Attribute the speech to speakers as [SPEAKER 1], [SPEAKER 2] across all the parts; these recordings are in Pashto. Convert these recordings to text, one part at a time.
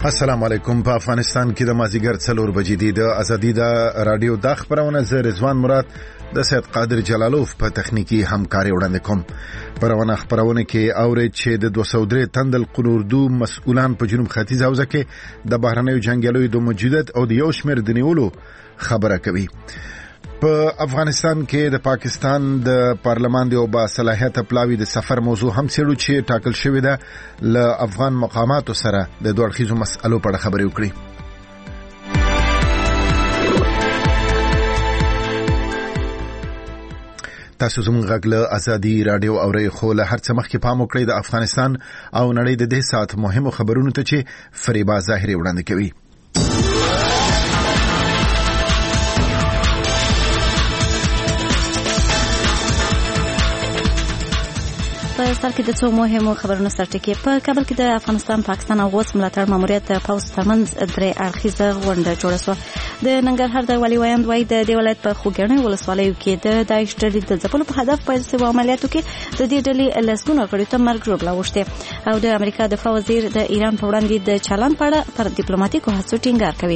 [SPEAKER 1] السلام علیکم. په افغانستان کې د مازیګر 4 بجې د ازادي د رادیو د خبرونه زه رضوان مراد د سید قادر جلالوف په تخنیکی همکاري وړاندې کوم. خبرونه کې اوري چې د 203 تندل قنوردو مسؤلان په جنوب ختیځ حوزه کې د بهرنیو جنگیالیو د موجودیت او د یو شمېر د نیولو خبره کوي. په افغانستان کې د پاکستان د پارلمان د با صلاحیت پلاوی د سفر موضوع هم څېړو چې ټاکل شوې ده ل افغان مقاماتو سره د دوه اړخیزو مسألو په اړه خبرې وکړي. تاسو زموږ غږ له ازادي رادیو اورئ، خو له هر څه مخکې پام وکړئ د افغانستان او نړۍ د دې ساعت مهمو خبرونو ته چې فریبا ظاهري وړاندې کوي.
[SPEAKER 2] په سر کې د څو مهمو خبرونو سرټکی. په کابل کې د افغانستان پاکستان او غوث ملاتړ ماموریت د پوځ ترمنځ درې اړخیزه غونډه جوړه شوه. د ننګرهار د والي ویاند وایي د دې ولایت په خوږیاڼي ولسوالیو کې د داعش ډلې د ځپلو په هدف پیل شوي عملیاتو کې د دې ډلې لسګونه غړي ته مرګ ژوبله اوښتې. او د امریکا دفاع وزیر د ایران په وړاندې د چلند په اړه پر ډیپلوماټیکو هڅو ټینګار کوي.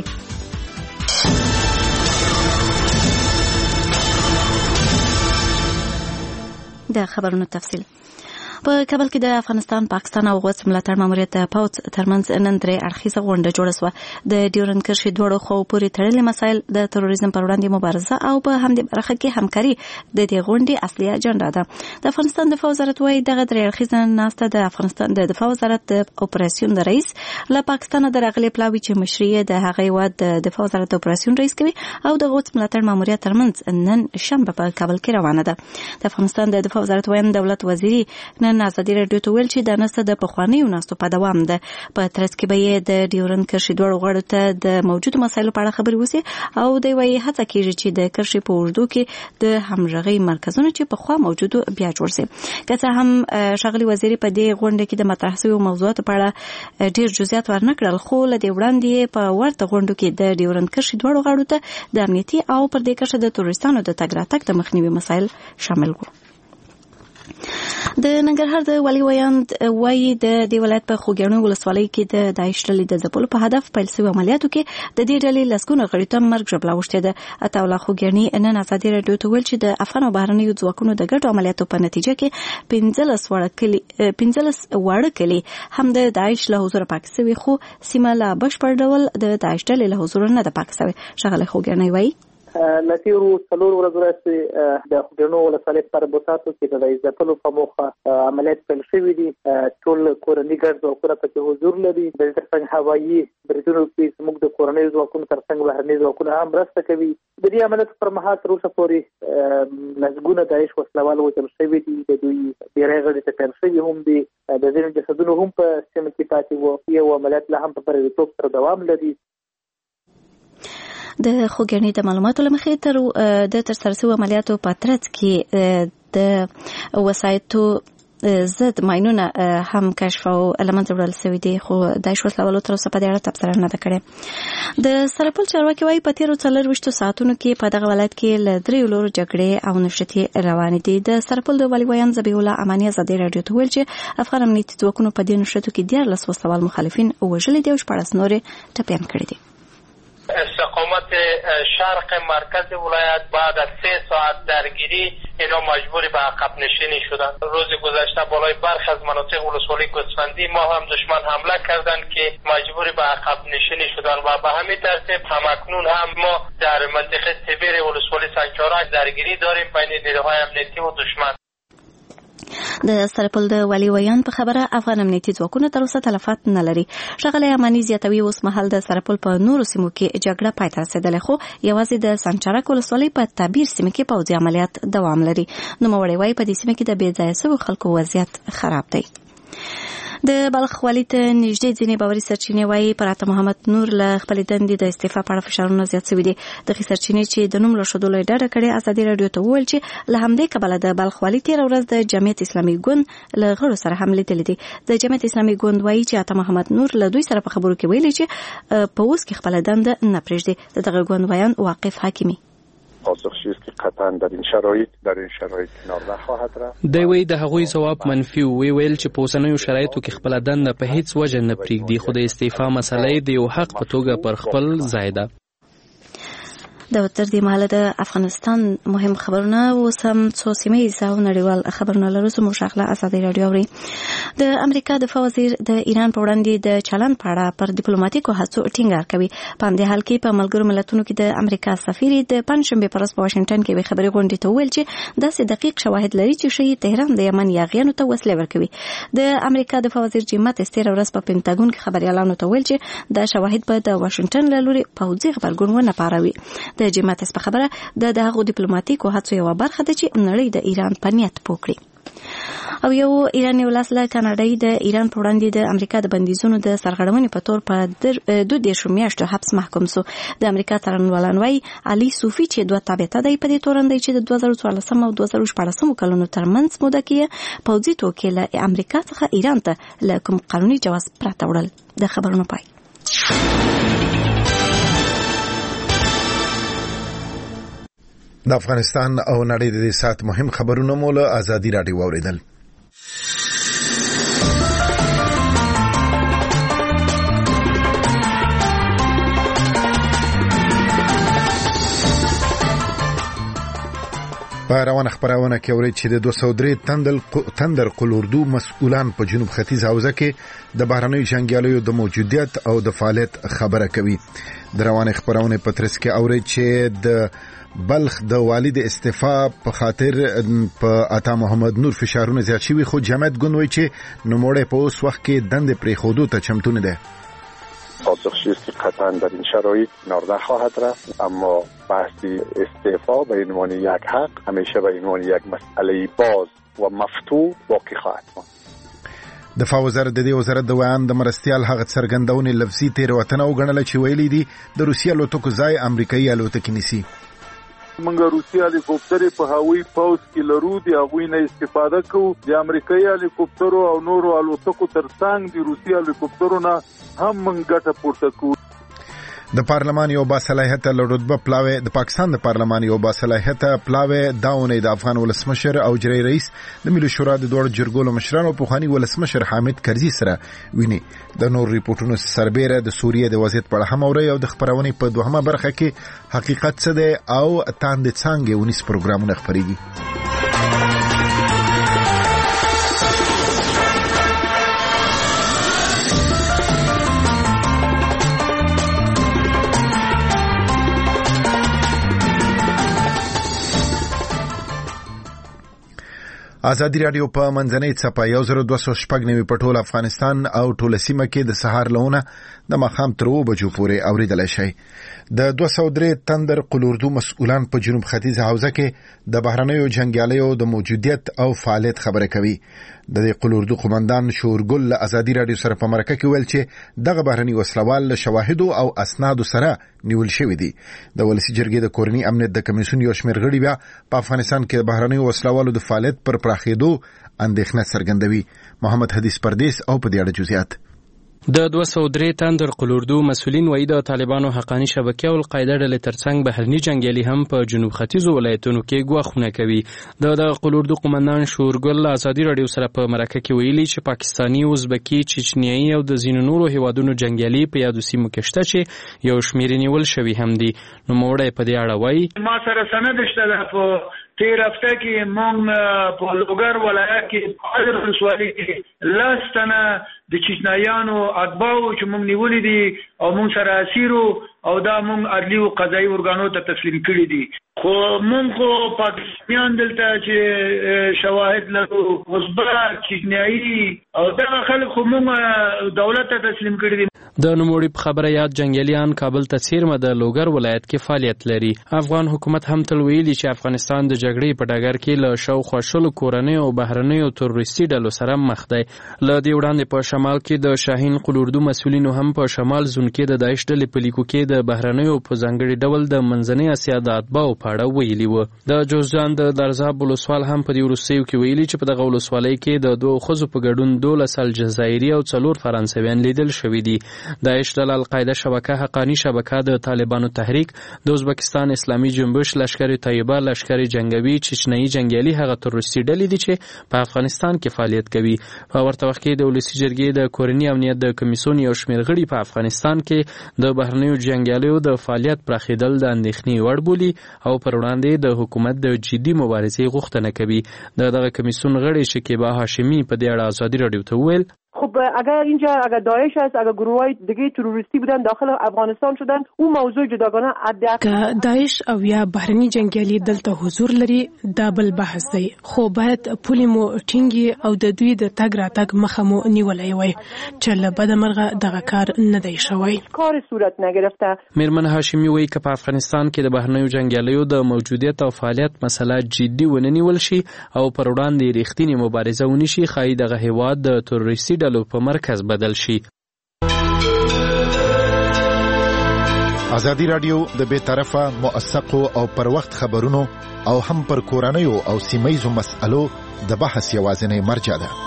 [SPEAKER 2] د خبرونو تفصیل. په کابل کې د افغانستان پاکستان او غوث ملاتړ ماموریت د پوځ ترمنځ نن درې اړخیزه غونډه جوړه شوه. د ډیورند کرښې دواړو خواو پورې تړلي مسایل، د تروریزم پر وړاندې مبارزه او په همدې برخه کې همکاري د دې غونډې اصلي اجنډا ده. د افغانستان دفاع وزارت وايي دغه درې اړخیزه ناسته د افغانستان د دفاع وزارت د اپریشن د رئیس له پاکستان د راغلي پلاوی چې مشري د هغه هیواد د دفاع وزارت اپریشن رئیس کوي او د غوث ملاتړ ماموریت ترمنځ نن شنبه په کابل کې روانه ده. د افغانستان د دفاع وزارت وایي دولت وزیري نن ازادي رادیو ته ویل چې د نسته د پخوانیو ناستو په دوام ده. په ترڅ کې به یې د ډیورند کرښې دواړو غړو ته د موجودو مسایلو په اړه خبرې وشي او دوی وایي هڅه کیږي چې د کرښې په اوږدو کې د همغږۍ مرکزونه چې پخوا موجودو بیا جوړ شي. که څه هم ښاغلي وزیري په دې غونډه کې د مطرح شویو موضوعاتو په اړه ډیر جزئیات ورنه کړل، خو له دې وړاندې په ورته غونډو کې د ډیورند کرښې دواړو غړو ته د امنیتي او پر دې کرښه د تروریستانو د تګ راتګ د مخنیوي مسایل شامل وو. د ننګرهار د والي ویاند وایي د دې ولایت په خوږیاڼي ولسوالۍ کې د داعش ډلې د ځپلو په هدف پیل شوي عملیاتو کې د دې ډلې لسګونه غړي ته مرګ ژوبله اوښتې ده. عطاالله خوږیاڼي نن ازادي رادیو ته ویل چې د افغان او بهرنیو ځواکونو د ګډو عملیاتو په نتیجه کې 15 واړه کلي هم د داعش له حضوره پاک شوي، خو سیمه لا بشپړ ډول د داعش ډلې له حضوره نه ده پاک شوې. ښاغلی خوږیاڼي وایي
[SPEAKER 3] لتیرو څلور ورځو راځي د خوږیاڼو ولسوالۍ پر بوتاتو کې د ځپلو په موخه عملیات پیل شوي دي. ټول کورني ګډ ځواکونه پکې حضور لري. د ترڅنګ هوایي بریدونو کې زموږ د کورنۍ ځواکونو ترڅنګ بهرني ځواکونه هم مرسته کوي. د دې عملیاتو پر مهال تر اوسه پورې لسګونه داعش وسلوال وژل شوي دي. د دوی ډېری غړي ټپیان شوي هم دي. د ځینو جسدونو هم په سیمه کې پاتې وو. یو عملیات لا هم په بریالیتوب سره دوام لري.
[SPEAKER 2] د خوږیاڼي د معلوماتو له مخې د ترسره شویو عملیاتو په ترڅ کې د وسایطو ضد ماینونه هم کشف او له منځه وړل شوي دي، خو داعش وسلوالو تر اوسه په دې اړه تبصره نه ده کړې. د سرپل چارواکي وایي په تېرو 24 ساعتونو کې په دغه ولایت کې له 3 لورو جګړې او نښتې روانې دي. د سرپل د والي ویاند ذبیح الله اماني ازادي رادیو ته ویل چې افغان امنیتي ځواکونو په دې نښتو کې 14 وسلوال مخالفین وژلي دي او 14 نور ټپیان کړي دي.
[SPEAKER 4] استقامت شرق مرکز ولایت بعد از 3 ساعت درگیری اینا مجبور به عقب نشینی شدن. روز گذشته بالای برخی از مناطق ولسوالی گوسفندی ما هم دشمن حمله کردند که مجبور به عقب نشینی شدن و به همین ترتیب همکنون هم ما در منطقه سیبیر ولسوالی سنگچارک درگیری داریم بین نیروهای امنیتی و دشمن.
[SPEAKER 2] د سرپل د والي ویاند په خبره افغان امنیتي ځواکونه تر اوسه تلفات نه لري. ښاغلی اماني زیاتوي اوس مهال د سرپل په نورو سیمو کې جګړه پای ته رسېدلې، خو یوازې د سنچرک ولسوالۍ په تعبیر سیمه کې پوځي عملیات دوام لري. نوموړی وایي په دې سیمه کې د بې ځایه شویو خلکو وضعیت خراب دی. د بلخ والي ته نږدې ځینې باوري سرچینې وایي پر عطا محمد نور له خپلې دندې د استعفا په اړه فشارونه زیات شوي دي. دغې سرچینې چې د نوم له ښودلو یې ډډه کړې ازادي راډیو ته وویل چې له همدې کبله د بلخ والي تېره ورځ د جمعیت اسلامي ګوند له غړو سره هم لیدلي دي. د جمعیت اسلامي ګوند وایي چې عطا محمد نور له دوی سره په خبرو کې ویلي چې په اوس کې خپله دنده نه پرېږدي. د دغه ګوند ویاند واقف حکیمي
[SPEAKER 5] او پاسخگویی است که قطعا در این شرایط کنار نخواهد رفت.
[SPEAKER 6] دوی د هغوی جواب منفي ویل چې په اوسنیو شرایطو کې خپل دنده په هیڅ وجه نه پریږدي، خو د استعفا مسله د یو حق په توګه پر خپل ځای ده.
[SPEAKER 2] د تر دې مهاله د افغانستان مهم خبرونه اوس هم څو سیمه او نړیوال خبرونه لرو. زموږ شغله ازادي رادیو اوري. د امریکا دفاع وزیر د ایران په وړاندې د چلن په اړه پر ډیپلوماټیکو هڅو ټینګار کوي. په همدې حال کې په ملګرو ملتونو کې د امریکا سفیر د پنځشنبه پر ورځ په واشنگټن کې خبري غونډې ته ویل چې داسې دقیق شواهد لري چې شي تهران د یمن یاغیانو ته وسلې ورکوي. د امریکا دفاع وزیر جیم ماتس تیر ورځ په پینټاګون کې خبريالانو ته ویل چې دا شواهد به د واشنگټن له لوري پوځي خبرګون ونه پاروي. د جیم ماتس په خبره د هغو ډیپلوماټیکو هڅو یو برخه ده چې نړۍ د ایران په نیت پوکړي. او یو ایرانی ولسله کاناډای د ایران په وړاندې د امریکا د بندیزونو د سرغړونې په تور په 2 میاشتو حبس محکوم شو. د امریکا څارنوالان وايي علي صوفي چې دوه تابعیت دی په دې تورندې چې د 2014 او 2014 کلونو ترمنځ موده کې پوځي توکي له امریکا څخه ایران ته له کوم قانوني جواز پرته وړل. د خبرونو پای.
[SPEAKER 1] د افغانستان او نړۍ د سات مهم خبرونه مول ازادي رادیو اوریدل. په روانه خبرونه کې اوري چې د 203 تندر قلوردو مسؤلان په جنوب ختیځ حوزه کې د بهرنیو جنگیالیو د موجودیت او د فعالیت خبره کوي. د روانه خبرونه په ترڅ کې اوري چې د بلخ د والد استعفا په خاطر په عطا محمد نور فشارونه زیات شوي، خو جمعیت ګوند چې نوموړی په اوس وخت کې دند پرې خودو ته چمتو نه ده.
[SPEAKER 5] پاسخگویی است که قطعا در این شرایط کنار نخواهد رفت، اما بحث استعفا به عنوان یک حق همیشه به عنوان یک مسئله باز و مفتوح باقی خواهد ماند.
[SPEAKER 1] دفاع وزارت د دې وزارت د ویان د مرستيال هغه څرګندونې لفظي تیروتنه وګڼله چې ویلي دي د روسیا الوتکو ځای امریکایي الوتکې نیسي.
[SPEAKER 7] منګه روسي هلیکوپټر په هوایي پوځ کې لرو دی، هغه نه استفاده کوو. د امریکایي هلیکوپټرو او نورو الوتکو ترڅنګ د روسي هلیکوپټرو نه هم منګه ګټه پورته کوو.
[SPEAKER 1] د پارلمان یو باصلاحیته رتبه پلاوی د پاکستان د پارلمان یو باصلاحیته پلاوی داونه د افغان ولسمشر او اجرایي رئیس د ملي شورا د دوه جرګو مشرانو په خواني ولسمشر حامد کرزي سره ویني. د نور ریپورتونو سربېره د سوریې د وضعیت په اړه هم اوري او د خبرونه په دوهمه برخه کې حقیقت څه دی او تاند څنګه ونیس پروګرامونه خبريږي. ازادي رادیو په منځنۍ څپه 1290 په ټول افغانستان او ټول سیمه کې د سهار لونه د ماښام تر 2 بجو پورې اوریدل شي. د 203 تندر قلوردو مسؤلان په جنوب ختیځ حوزه کې د بهرنیو جنگیالیو د موجودیت او فعالیت خبره کوي. د قلوردو قومندان شورګل ازادي رادیو سره په مرکه کې ویل چې دغه بهرنی وسلوال شواهدو او اسنادو سره نیول شوی دی. د ولسی جرګې د کورنی امنیت د کمیسیون یو شمېر غړي بیا په افغانستان کې بهرنی وسلوالو د فعالیت پر پراخېدو اندېښنه څرګندوي. محمد حدیث پردیس او په دې اړه جزئیات.
[SPEAKER 6] د 203 تندر قلوردو مسؤلین وایي د طالبانو حقانی شبکې او القاعده ډلې ترڅنګ بهرني جنگیالي هم په جنوب ختیځو ولایتونو کې ګواښونه کوي. د قلوردو قومندان شورګل ازادي رادیو سره په مرکه کې ویلي چې پاکستانی، ازبکی، چچنیایي او د ځینو نورو هیوادونو جنگیالي په یادو سیمو کې شته چې یو شمېر نیول شوي هم دي. نو موړی په دې اړه وایي
[SPEAKER 8] ما سره سند شته په تیر هفته کې مونږ په لوګر ولایت کې حاضر ولسوالۍ کې لاستنه د چچنایانو اتباعو چې مونږ نیولې دي او مونږ سره اسیرو او دا مونږ عدلي او قضایي ارګانو ته تسلیم کړي دي. خو مونږ خو پاکستانیان دلته چې شواهد لرو، ازبک، چچنیایي او دا خلک خو مونږ دولت ته تسلیم کړي دي.
[SPEAKER 6] د نوموړي په خبره یاد جنگیالیان کابل ته څیرمه د لوګر ولایت کې فعالیت لري. افغان حکومت هم تل ویلي چې افغانستان د جګړې په ډګر کې له شاوخوا 100 کورنیو او بهرنیو تروریستي ډلو سره مخ دی. له دې وړاندې په شمال کې د شاهین قلوردو مسؤلینو هم په شمال زون کې د داعش ډلې په لیکو کې د بهرنیو په ځانګړي ډول د منځنۍ اسیا د اتباعو په اړه ویلي و. د جوزجان د درزاب ولسوال هم په دې وروستیو کې ویلي چې په دغه ولسوالۍ کې د 2 ښځو په ګډون 12 الجزایري او 4 فرانسویان لیدل شوي دي. داعش ډله، القاعده شبکه، حقانی شبکه، د طالبانو تحریک، د ازبکستان اسلامي جنبش، لشکر طیبه، لشکر جنگوي، چچنیي جنگیالي هغه تروریستي ډلې دي چې په افغانستان کې فعالیت کوي. په ورته وخت کې د ولسي جرګې د کورني امنیت د کمیسیون یو شمېر غړي په افغانستان کې د بهرنیو جنگیالیو د فعالیت پراخېدل د اندېښنې وړ بولي او پر وړاندې د حکومت د جدي مبارزې غوښتنه کوي. دغه کمیسیون غړي شکیبا هاشمی په دې اړه آزادی رادیو ته وویل:
[SPEAKER 9] خب اگر داعش است، اگر گروه‌های دیگه تروریستی بودن داخل افغانستان شدن، اون موضوع جداگانه
[SPEAKER 10] که داعش او یا بهرني جنگیالي دلته حضور لري دا بل بحث دی، خو باید پولې مو ټینګي او د دوی د تګ راتګ مخه مو نیولای وای چې له بده مرغه دغه کار نه دی شوی،
[SPEAKER 9] کار صورت نگرفته.
[SPEAKER 6] میرمن هاشمی وایي که په افغانستان کې د بهرنیو جنگیالیو د موجودیت او فعالیت مسله جدي ونه نیول شي او پر وړاندې ریښتینې مبارزه ونی شي، ښایي دغه هیواد د تروریستي په مرکز بدل شي.
[SPEAKER 1] ازادي رادیو د بے طرفه، موثقو او پر وخت خبرونو او هم پر کورنیو او سیمایزو مسألو د بحث یوازینی مرجع ده.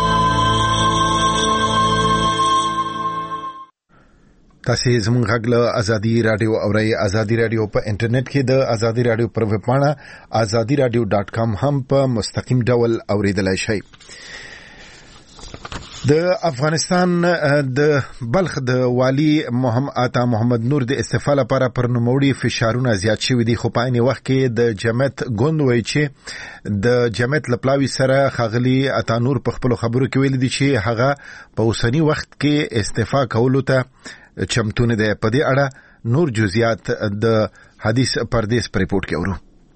[SPEAKER 1] تاسو زموږ غږ له ازادي رادیو اورئ. ازادي رادیو په انټرنیټ کې د ازادي رادیو پر ویب پاڼه azadiradio.com هم په مستقیم ډول اوریدلای شئ. د افغانستان د بلخ د والی محمد نور د استعفا لپاره پر نوموړي فشارونه زیات شوي دي، خو په عین وخت کې د جمعیت ګوند وایي چې د جمعیت لپلاوي سره ښاغلي عطا نور په خپلو خبرو کې ویلي دي چې هغه په اوسني وخت کې استعفا کولو ته چمتو نه دی. په دې اړه نور جزئیات د حدیث پردیس په ریپورت کې اورو.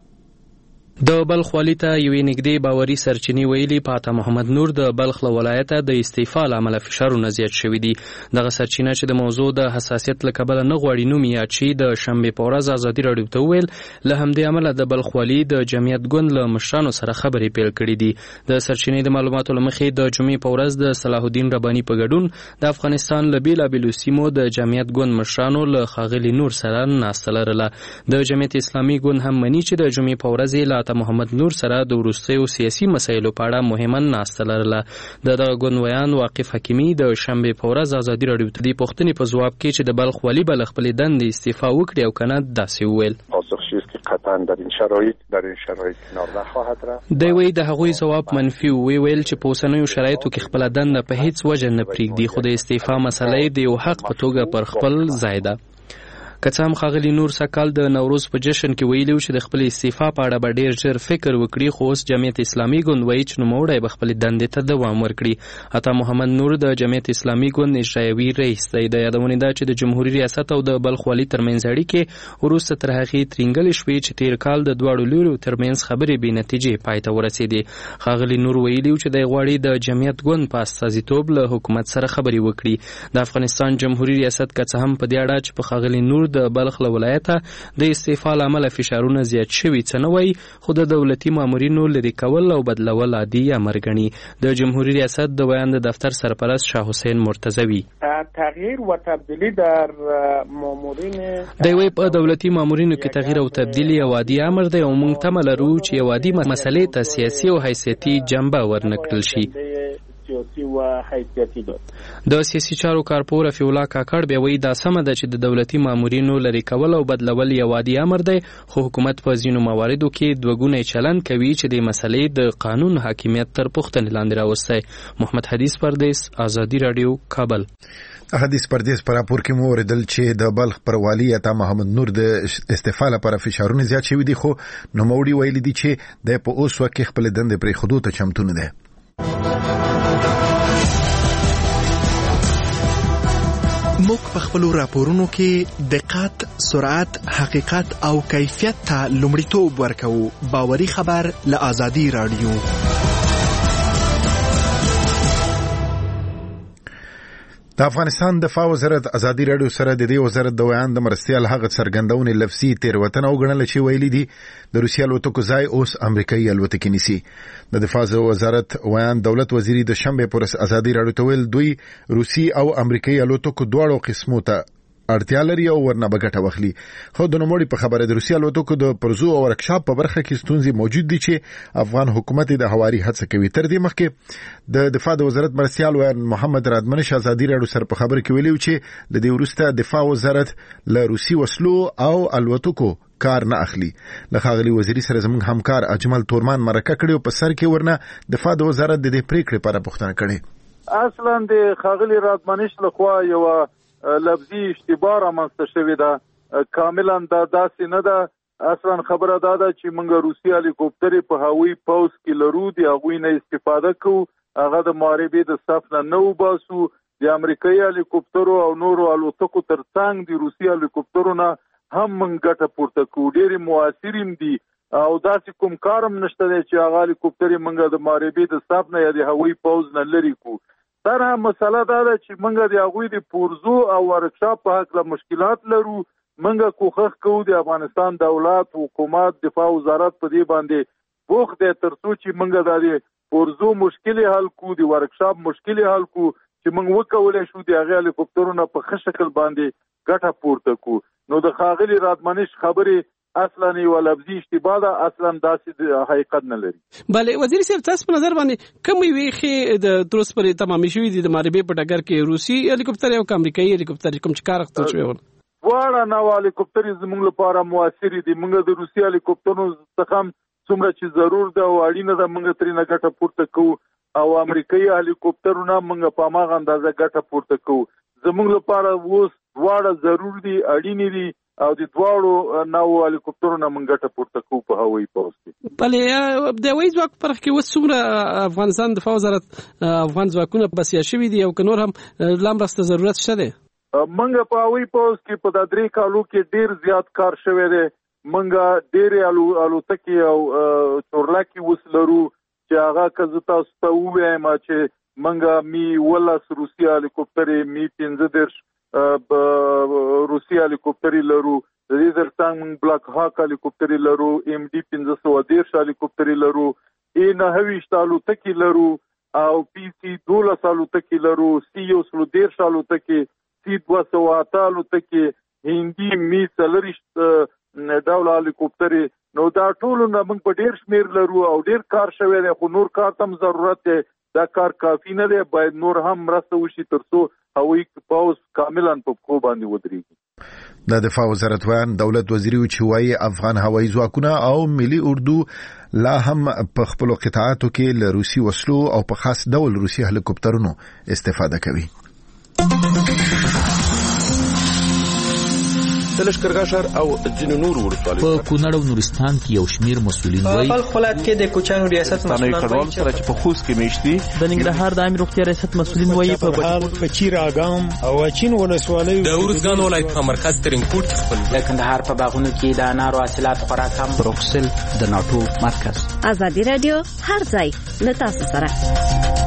[SPEAKER 6] د بلخ والی ته یوې نږدې باوري سرچینې ویلي په عطا محمد نور د بلخ له ولایته د استعفا له امله فشارونه زیات شوي دي. دغه سرچینه چې د موضوع د حساسیت له کبله نه غواړي نوم یاد شي، د شنبې په ورځ ازادي راډیو ته وویل له همدې امله د بلخ والی د جمعیت ګوند له مشرانو سره خبرې پیل کړي دي. د سرچینې د معلوماتو له مخې د جمعې په ورځ د صلاح الدین رباني په ګډون د افغانستان له بېلابېلو سیمو د جمعیت ګوند مشرانو له ښاغلي نور سره ناسته لرله. د جمعیت اسلامي ګوند هم مني چې د جمعې په ورځ له عطا محمد نور سره د وروستیو سیاسي مسایلو په اړه مهمه ناسته لرله. دغه ګوند ویان واقف حکیمي د شنبې په ورځ ازادي راډیو ته د پوښتنې په ځواب کې چې د بلخ والی به له خپلې دندې استعفا وکړي او که نه داسې وویل:
[SPEAKER 5] قطعا در این شرایط کنار نخواهد رفت.
[SPEAKER 6] دی وایي د هغوی ځواب منفي ویل چې په اوسنیو شرایطو کې خپله دنده په هیڅ وجه نه پرېږدي، خو د استعفا مسله د یو حق په توګه پر خپل ځای ده. که څه هم ښاغلي نور سکال د نوروز په جشن کې ویلي چې د خپل استعفا په اړه به ډېر ژر فکر وکړي، خو اوس جمعیت اسلامي ګوند وایي چې نوموړی به خپلې دندې ته دوام ورکړي. عطا محمد نور د جمعیت اسلامي ګوند اجرایوي رئیس دی. د یادونې ده چې د جمهوري ریاست او د بلخ والي ترمنځ اړیکې وروسته تر هغې ترینګلې شوې چې تیر کال د دواړو لورو ترمنځ خبرې بې نتیجې پای ته ورسېدې. ښاغلي نور ویلي چې دی غواړي د جمعیت ګوند په استازیتوب له حکومت سره خبرې وکړي. د افغانستان جمهوري ریاست که څه هم په دې اړه چې په ښاغلي نور د بلخ له ولایته د استعفا له امله فشارونه زیات شوي څه نه وایي، خو د دولتي مامورینو لرې کول او بدلول عادي امر ګڼي. د جمهوري ریاست د بیان د دفتر سرپرست شاه حسین مرتضوی:
[SPEAKER 11] تغییر و تبدیلی در مامورین
[SPEAKER 6] دی وایي په دولتي مامورینو کې تغییر او تبدیلی یو عادي امر دی او موږ تمه لرو چې یو عادي مسلې ته سیاسي او حیثیتي جنبه ورنکړل شي. د سیاسي چارو کارپور رفیع الله کاکړ بیا وایي دا سمه ده چې د دولتي مامورینو لرې کول او بدلول یو عادي امر دی، خو حکومت په ځینو مواردو کې دوهګونی چلند کوي چې د مسلې د قانون حاکمیت تر پوښتنې لاندې راوستی. محمد حدیث پردیس، ازادي راډیو، کابل.
[SPEAKER 1] حدیث پردیس پر راپور کې مو اوریدل چې د بلخ پر والی عطا محمد نور د استعفا لپاره فشارونه زیات شوي دي، خو نوموړي ویلي دي چې د په اوس وخت کې خپل دندې پرېښودو ته چمتو نه دی.
[SPEAKER 12] موږ په خپلو راپورونو کې دقت، سرعت، حقیقت او کیفیت ته لومړیتوب ورکوو. باوري خبر له ازادي راډیو.
[SPEAKER 1] د افغانستان دفاع وزارت ازادي راډیو سره د دې وزارت د ویان د مرستیال هغه څرګندونې لفظي تیروتنه وګڼله چې ویلي دي د روسیې الوتکو ځای اوس امریکایي الوتکې نیسي. د دفاع وزارت ویان دولت وزیري د شنبې پر ازادي راډیو ته ویل دوی روسي او امریکایي الوتکو دواړو قسمو ته اړتیا لري او ورنه بغټه وخلي. خو د نوموړي په خبره د روسیا الوتکو د پرزو او ورکشاپ په برخه کې ستونزې موجود دي چې افغان حکومت د هواري هڅه کوي. تر دې مخکې د دفاع د وزارت مرستيال وزیر محمد رادمنش ازادي راډیو سره په خبره کې ویلي چې د دې وروسته دفاع وزارت له روسي وسلو او الوتکو کار نه اخلي. له ښاغلي وزیري سره زموږ همکار اجمل تورمان مرکه کړي او په سر کې ورنه دفاع د وزارت د دې پریکړې لپاره پوښتنه کړي.
[SPEAKER 7] اصلا د ښاغلي رادمنش لخوا یو لفظي اشتباه رامنځته شوې ده، کاملا دا داسې نه ده. اصلا خبره دا ده چې موږ روسي هلیکوپټرې په هوایي پوځ کې لرو، د هغوی نه استفاده کوو، هغه د محاربې د صف نه وباسو. د امریکایي هلیکوپټرو او نورو الوتکو تر څنګ د روسي هلیکوپټرو نه هم موږ ګټه پورته کوو. ډېرې موثریم دي او داسې کوم کارم نشته دی چې هغه هلیکوپټرې موږ د محاربې د صف نه یا د هوایي پوځ نه لرې کوو. سره مسله دا ده چې موږ د هغوی د پورزو او ورکشاپ په هکله مشکلات لرو. موږ کوښښ کوو د افغانستان دولت، حکومت، دفاع وزارت په دې باندې بوخت دی تر څو چې موږ د پورزو مشکل حل کوو، د ورکشاپ مشکل حل کوو چې موږ وکولای شو د هغه هلیکوپټرونو په ښه شکل باندې ګټه پورته کوو. نو د ښاغلي رادمنش خبرې اصلا یو لفظي اشتباه ده، اصلا داسې حقیقت نه لري.
[SPEAKER 13] بله وزیر صاحب، تاسو په نظر باندې کوم ویخي د تروس پر تمامي شوې دي د محاربې په ډګر کې روسي هلیکوپټر او امریکایي هلیکوپټر کوم چې کار اخیستل شوی و؟
[SPEAKER 7] دواړه نوع هلیکوپټرې زموږ لپاره موثر دي. موږ د روسي هلیکوپټرونو څخه څومره چې ضرور ده او اړینه ده موږ ترې نه ګټه پورته کوو، او امریکایي هلیکوپټرونه موږ په هغه اندازه ګټه پورته کوو. زموږ لپاره اوس دواړه ضرور دي، اړینې دي او د دواړو نوو هلیکوپټرونو موږ ګټه پورته کوو په هوایي پوځ کې.
[SPEAKER 13] بله د هوایي ځواک په برخه کې اوس څومره افغانستان دفاع وزارت افغان ځواکونه بسیا شوي دي او که نور هم لا مرسته ضرورت شته دی؟
[SPEAKER 7] موږ په هوایي پوځ کې په 3 کالو کې ډیر زیات کار شوی دی. موږ ډېرې الوتکې او چورلکې اوس لرو چې هغه که زه تاسو ته ووایم چې موږ می 12 روسي هلیکوپټرې، می 15 روسي هلیکوپټرې لرو. د دې ترڅنګ موږ بلاک هاک هلیکوپټرې لرو، ام ډي 1513 هلیکوپټرې لرو، ای 9 الوتکې لرو او پی سی 12 الوتکې لرو، سی 13 الوتکې، سی 208 الوتکې، هندي می 40 ډول هلیکوپټرې. نو دا ټول نه موږ په ډیر شمیر لرو او ډیر کار شوی دی، خو نور کار تم ضرورت دی. دا کار کافی نه دی، باید نور هم مرسته وشي ترڅو هوایي پوځ کاملا په پښو باندې ودرېږي.
[SPEAKER 1] د دفاع وزارت وان دولت وزیری چې وايي افغان هوایي ځواکونه او ملي اردو لا هم په خپل قطاعاتو کې له روسي وسلو او په خاص ډول روسي هلیکوپټرونو استفاده کوي.
[SPEAKER 14] د لښکرګاه ښار او ځینو نورو ولسوالیو
[SPEAKER 15] په کونړ او نورستان کې یو شمیر مسؤلین وایي
[SPEAKER 16] په خپل ولایت کې د کوچانو ریاست مسؤلین
[SPEAKER 14] وایي چې په خوست کې میشتي
[SPEAKER 16] د ننګرهار د عامه روغتیا ریاست مسؤلین وایي
[SPEAKER 17] په چیراګام او چین ولسوالیو
[SPEAKER 18] د ورزګان ولایت په مرکز ترینکوټ خپل
[SPEAKER 16] د کندهار په باغونو کې د انارو حاصلات خوراک هم
[SPEAKER 15] بروکسل د ناتو مرکز.
[SPEAKER 2] ازادي رادیو هر ځای له تاسو سره.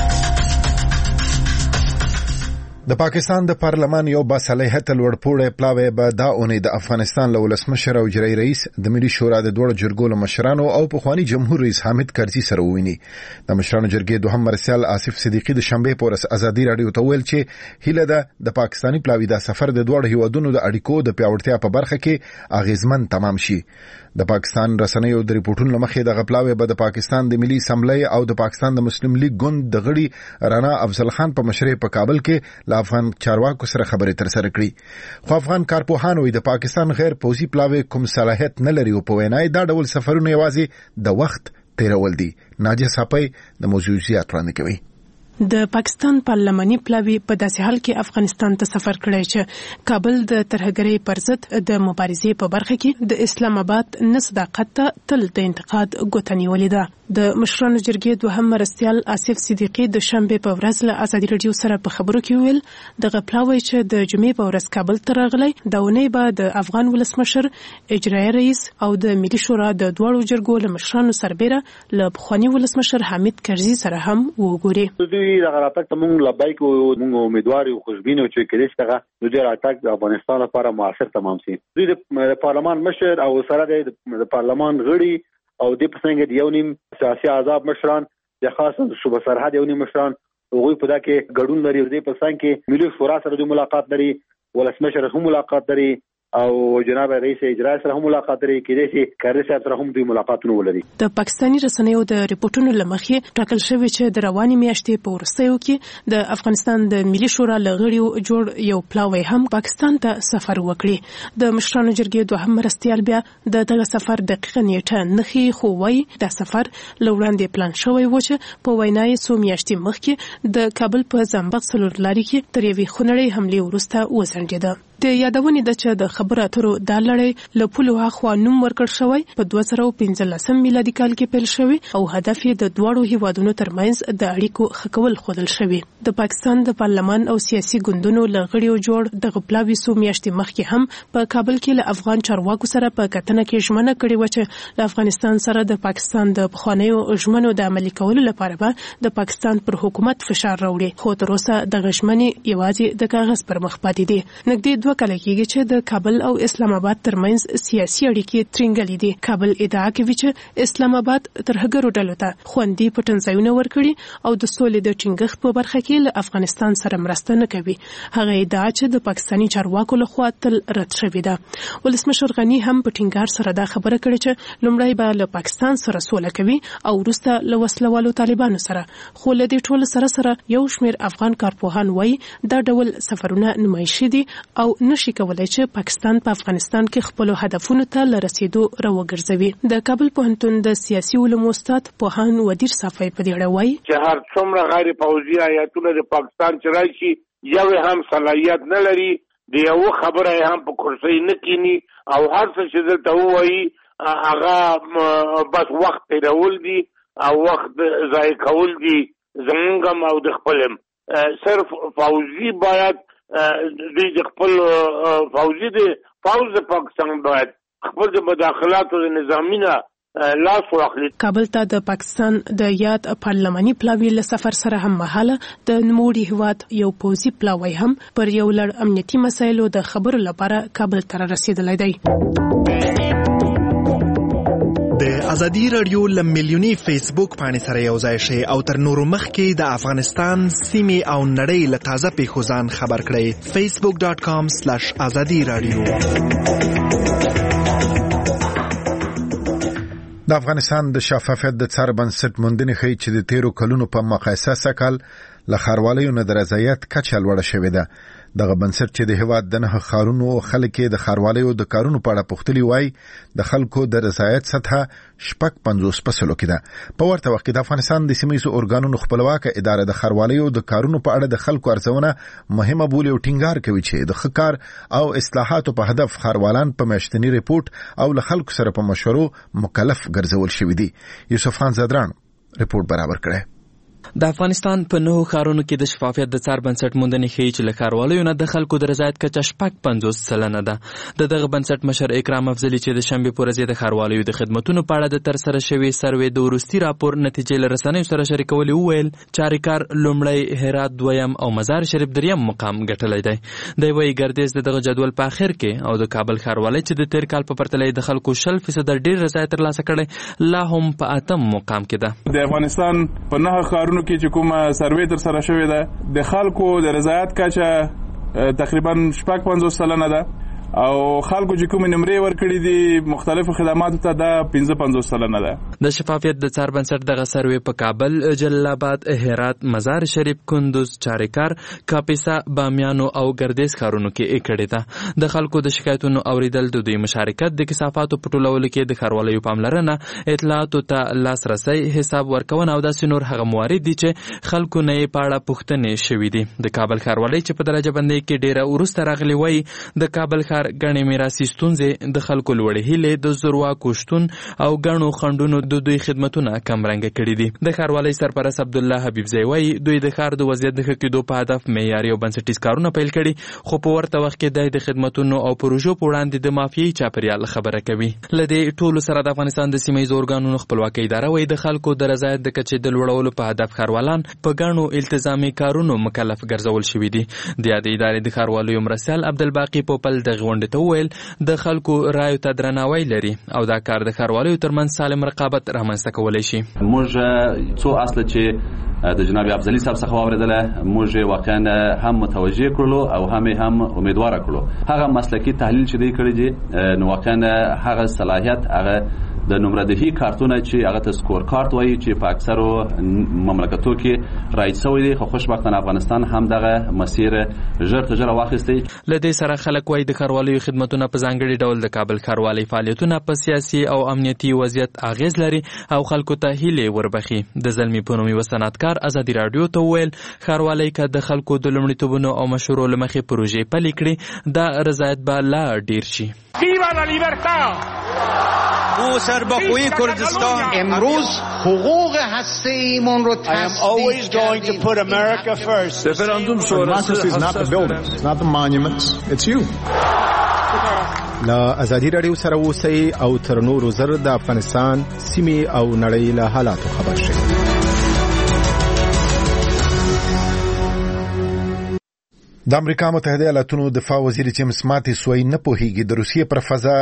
[SPEAKER 1] د پاکستان د پارلمان یو باصلاحیته لوړپوړی پلاوی به دا اونۍ د افغانستان له ولسمشر او اجرایي رئیس د ملي شورا د دوه جرګو له مشرانو او پخوانی جمهور رئیس حامد کرزي سره وویني. د مشرانو جرګې دوهم مرستيال آصف صدیقي د شنبه په ورځ ازادي رادیو ته ویل چې هیله ده د پاکستاني پلاوی د سفر د دوه هیوادونو د اړیکو د پیاوړتیا په برخه کې اغیزمن تمام شي. د پاکستان رسنیو د ریپورتونو لمخې د غپلاوی به د پاکستان د ملي اسمبلی او د پاکستان د مسلم لیگ ګوند د غړي رانا افضل خان په مشرۍ په کابل کې له افغان چارواکو سره خبرې ترسره کړې. خو افغان کارپوهان وایي د پاکستان غیر پوځي پلاوی کوم صلاحیت نه لري او په وینای دا ډول سفرونه یوازې د وخت تیرول دي. ناجیه صاحب د موضوع زیات وړاندې کوي.
[SPEAKER 10] د پاکستان پارلماني پلاوی په داسې حال کې افغانستان ته سفر کړی چې کابل د ترهګرۍ پر ضد د مبارزې په برخه کې د اسلام آباد نه صداقت ته تل د انتقاد ګوته نیولې ده. د مشرانو جرګې دوهم مرستيال آصف صدیقي د شنبه په ورځ له ازادي رادیو سره په خبرو کې ویل د غپلاوی چې د جمعې په ورځ کابل ته راغلی دا ونی به د افغان ولسمشر اجرایي رئیس او د ملي شورا د دوه جرګو له مشرانو سربېره له پخوانی ولسمشر حامد کرزي سره هم وګوري.
[SPEAKER 19] دغه راتګ ته موږ لبیک او موږ امیدوار یو خوشبینه چې کېدای شي دغه د دې راتګ د افغانستان لپاره موثر تمام شي. د پارلمان مشر او سره د پارلمان غړي او د پسنګ د یو نیم سیاسي احزاب مشران د خاصه صوبه سرحد یو نیم مشران هغوی په دا کې ګډون لري. د پسنګ کې ملي شورا سره د ملاقات لري، ولسمشر هم ملاقات لري او جناب رئیس اجرا سره هم ملاقات لري کېدای شي کاري صاحب سره هم دوی ملاقاتونه ولري.
[SPEAKER 10] د پاکستاني رسنیو د ریپورتونو لمخې ټاکل شوی چې د رواني میاشتې په وروستیو کې د افغانستان د ملي شورا لغړیو جوړ یو پلاوی هم پاکستان ته سفر وکړي. د مشرانو جرګې دوهم مرستیال بیا د دغه سفر دقیقه نیټه نخي خو وایي د سفر لوړاندې پلان شوی و چې په وینا یې څو میاشتې مخکې د کابل په زنبق څلور لارې کې تر یوې خونړۍ حملې وروسته وځنډېده. د یادونې د چې د خبرو اترو دا لړۍ له پولو هاخوا نوم ورکړ شوی په 2015 میلادي کال کې پیل شوی او هدف یې د دواړو هیوادونو ترمنځ د اړیکو ښه کول ښودل شوی. د پاکستان د پارلمان او سیاسي ګوندونو لغړیو جوړ د غپلاوي څو میاشتې مخکې هم په کابل کې له افغان چارواکو سره په کتنه کې ژمنه کړې و چې له افغانستان سره د پاکستان د پخوانیو ژمنو د عملي کولو لپاره به د پاکستان پر حکومت فشار راوړي. خو تر اوسه د ژمنې یوازې د کاغذ پر مخ پاتې دي. نږدې 2 کال کېږي چې د کابل او اسلام آباد ترمنځ سیاسي اړیکې ترنګلې دي. کابل ادعا کوي چې اسلام آباد ترهګرو ډلو ته خوندي پټنځایونه ورکړي او د سولې د ټینګښت په برخه کې له افغانستان سره مرسته نه کوي. هغه ادعا چې د پاکستاني چارواکو لخوا تل رد شوې ده. ولسمشر غني هم په ټینګار سره دا خبره کړې چې لومړی به له پاکستان سره سوله کوي او وروسته له وسلوالو طالبانو سره. خو له دې ټولو سره یو شمېر افغان کارپوهان وایي دا ډول سفرونه نمایشي دي او نشي کولای چې پاکستان په افغانستان کې خپل هدفونو ته لرسېدو راوګرځوي. د کابل پوهنتون د سیاسي علومو استاد پوهان ودیر صافی په دې اړه وایي
[SPEAKER 20] چې هر څومره غیر پوځي آیاتونه د پاکستان چې راشي یو هم صلاحیت نه لري د یو خبره هم په کرسي نه کینی او هر څه چې دلته وایي هغه بس وخت تیرول دي او وخت ضایع کول دي زمونږ او د خپلم صرف فوزي باید دوی د خپل فوزي د فوز د پاکستان باید خپل د مداخلاتو د نظامینه لاس واخلي. کابل ته د پاکستان د یاد پارلماني پلاوی له سفر سره هم مهاله د نوموړي هیواد یو پوځي پلاوی هم پر یو لړ امنیتي مسایلو د خبرو لپاره کابل ته رسیدلی دی.
[SPEAKER 12] د ازادي رادیو لملیونی فیسبوک باندې سره یو ځای شي او تر نورو مخکې د افغانستان سیمې او نړۍ له تازه پیښو ځان خبر کړئ. facebook.com/azadi radio.
[SPEAKER 1] د افغانستان د شفافیت د څار بنسټ موندنې ښیي چې د 13 کلونو په مقایسه سکل له ښاروالۍ نه د رضایت کچه لوړه شوې ده. دغه بنسټ چې د هیواد د 9 ښارونو خلک د ښاروالۍ د کارونو په اړه پوښتلي وای د خلکو د رضایت سطح 50% کې ده. په ورته وخت کې د افغانستان د سیمې ارګانونو خپلواکه اداره د ښاروالۍ د کارونو په اړه د خلکو ارزونه مهمه بولي او ټینګار کوي چې د خکار او اصلاحاتو په هدف ښاروالان په میاشتني ریپورت او له خلکو سره په مشورو مکلف ګرځول شوی دي. یوسف خان زدران ریپورت برابر کړی.
[SPEAKER 6] د افغانستان په 9 ښارونو کې د شفافیت د څار بنسټ موندنې ښیي چې له ښاروالۍ نه د خلکو د رضایت کچه 50% ده. د دغه بنسټ مشر اکرام افضلي چې د شنبې په ورځ د ښاروالۍ د خدماتو په اړه د تر سره شوی سروې د وروستي راپور نتیجې له رسنیو سره شریکولې وویل چاریکار لومړی، هرات دویم او مزار شریف دریم مقام ګټلی دی. دی وايي ګردیز دغه جدول په اخر کې او د کابل ښاروالۍ چې د تیر کال په پرتله د خلکو 40% ډیر رضایت ترلاسه کړی لا هم په 8م مقام کې ده.
[SPEAKER 21] د افغانستان په 9 ښارونو کې چې کومه سروې تر سره شوې ده د خلکو د رضایت کچه تقریبا 50% ده او خلکو چې کوم نمرې ورکړي دي مختلفو خدماتو ته دا 55% ده.
[SPEAKER 6] د شفافیت د څار بنسټ دغه سروې په کابل، جلال آباد، هرات، مزار شریف، کندوز، چاریکار، کاپیسا، بامیانو او ګردیز ښارونو کې کړې ده. د خلکو د شکایتونو اوریدل، د دوی مشارکت، د کثافاتو په ټولولو کې د ښاروالۍ پاملرنه، اطلاعاتو ته لاسرسی، حساب ورکونه او داسې نور هغه موارد دي چې خلکو نه یې په اړه پوښتنې شوې دي. د کابل ښاروالۍ چې په درجه بندۍ کې ډیره وروسته راغلې وایي د کابل ښار ګڼې میراثي ستونزې د خلکو لوړې هیلې د زورواکو شتون او ګڼو خنډونو د دوی خدمتونه کمرنګه کړي دي. د ښاروالۍ سرپرست عبدالله حبیبزی وایي دوی د ښار د وضعیت د ښه کېدو په هدف معیاري او بنسټیز کارونه پیل کړي، خو په ورته وخت کې د خدمتونو او پروژو په وړاندې د مافیایي چاپیریال خبره کوي. له دې ټولو سره د افغانستان د سیمه ییزو ارګانونو خپلواکۍ اداره وایي د خلکو د رضایت د کچې د لوړولو په هدف ښاروالان په ګڼو التزامي کارونو مکلف ګرځول شوي دي. د یادې ادارې د ښاروالۍ مرستیال عبدالباقي پوپل د غونډې ته وویل د خلکو رایو ته درناوی لري او دا کار د ښاروالۍ ترمنځ سالم رقابت رامنځته کولی شي.
[SPEAKER 22] موږ څو اصله چې
[SPEAKER 3] د جناب افضلي صاحب څخه واوریدله موږ واقعا هم متوجه کړلو او هم امیدوار کړلو هغه مسلکی تحلیل چې دی کړی دی نو واقعا هغه صلاحیت هغه د نمردهی کارتونه چې هغه ته سکور کارت وایي چې په اکثرو مملکتو کې رایج شوی دی خو خوشبختانه افغانستان هم دغه مسیر ژر تر ژره واخیستی.
[SPEAKER 6] له دې سره خلک وایي د ښاروالۍ خدمتونه په ځانګړي ډول د کابل ښاروالۍ فعالیتونه په سیاسي او امنیتي وضعیت اغیز لري او خلکو ته هیلې وربخي. د زلمی په نوم یو صنعتکار ازادي راډیو ته وویل ښاروالۍ که د خلکو د لومړیتوبونو او مشورو له مخې پروژې پلي کړي دا رضایت به لا ډیر شي.
[SPEAKER 22] ویوا لا لیبرتا او سربخوی کردستان
[SPEAKER 23] امروز حقوق هسته‌ایمون رو
[SPEAKER 22] تصدیق کردیم.
[SPEAKER 23] referendum
[SPEAKER 22] democracy
[SPEAKER 23] is not the buildings, it's not the monuments, it's you.
[SPEAKER 24] لا ازادي راډیو سره اوسئ او تر نورو زر د افغانستان سیمې او نړۍ له حالاتو خبر شئ.
[SPEAKER 1] د امریکا متحده ایالاتونو دفاع وزیر جیمز ماتیس وايي نه پوهیږي د روسیې پر فضا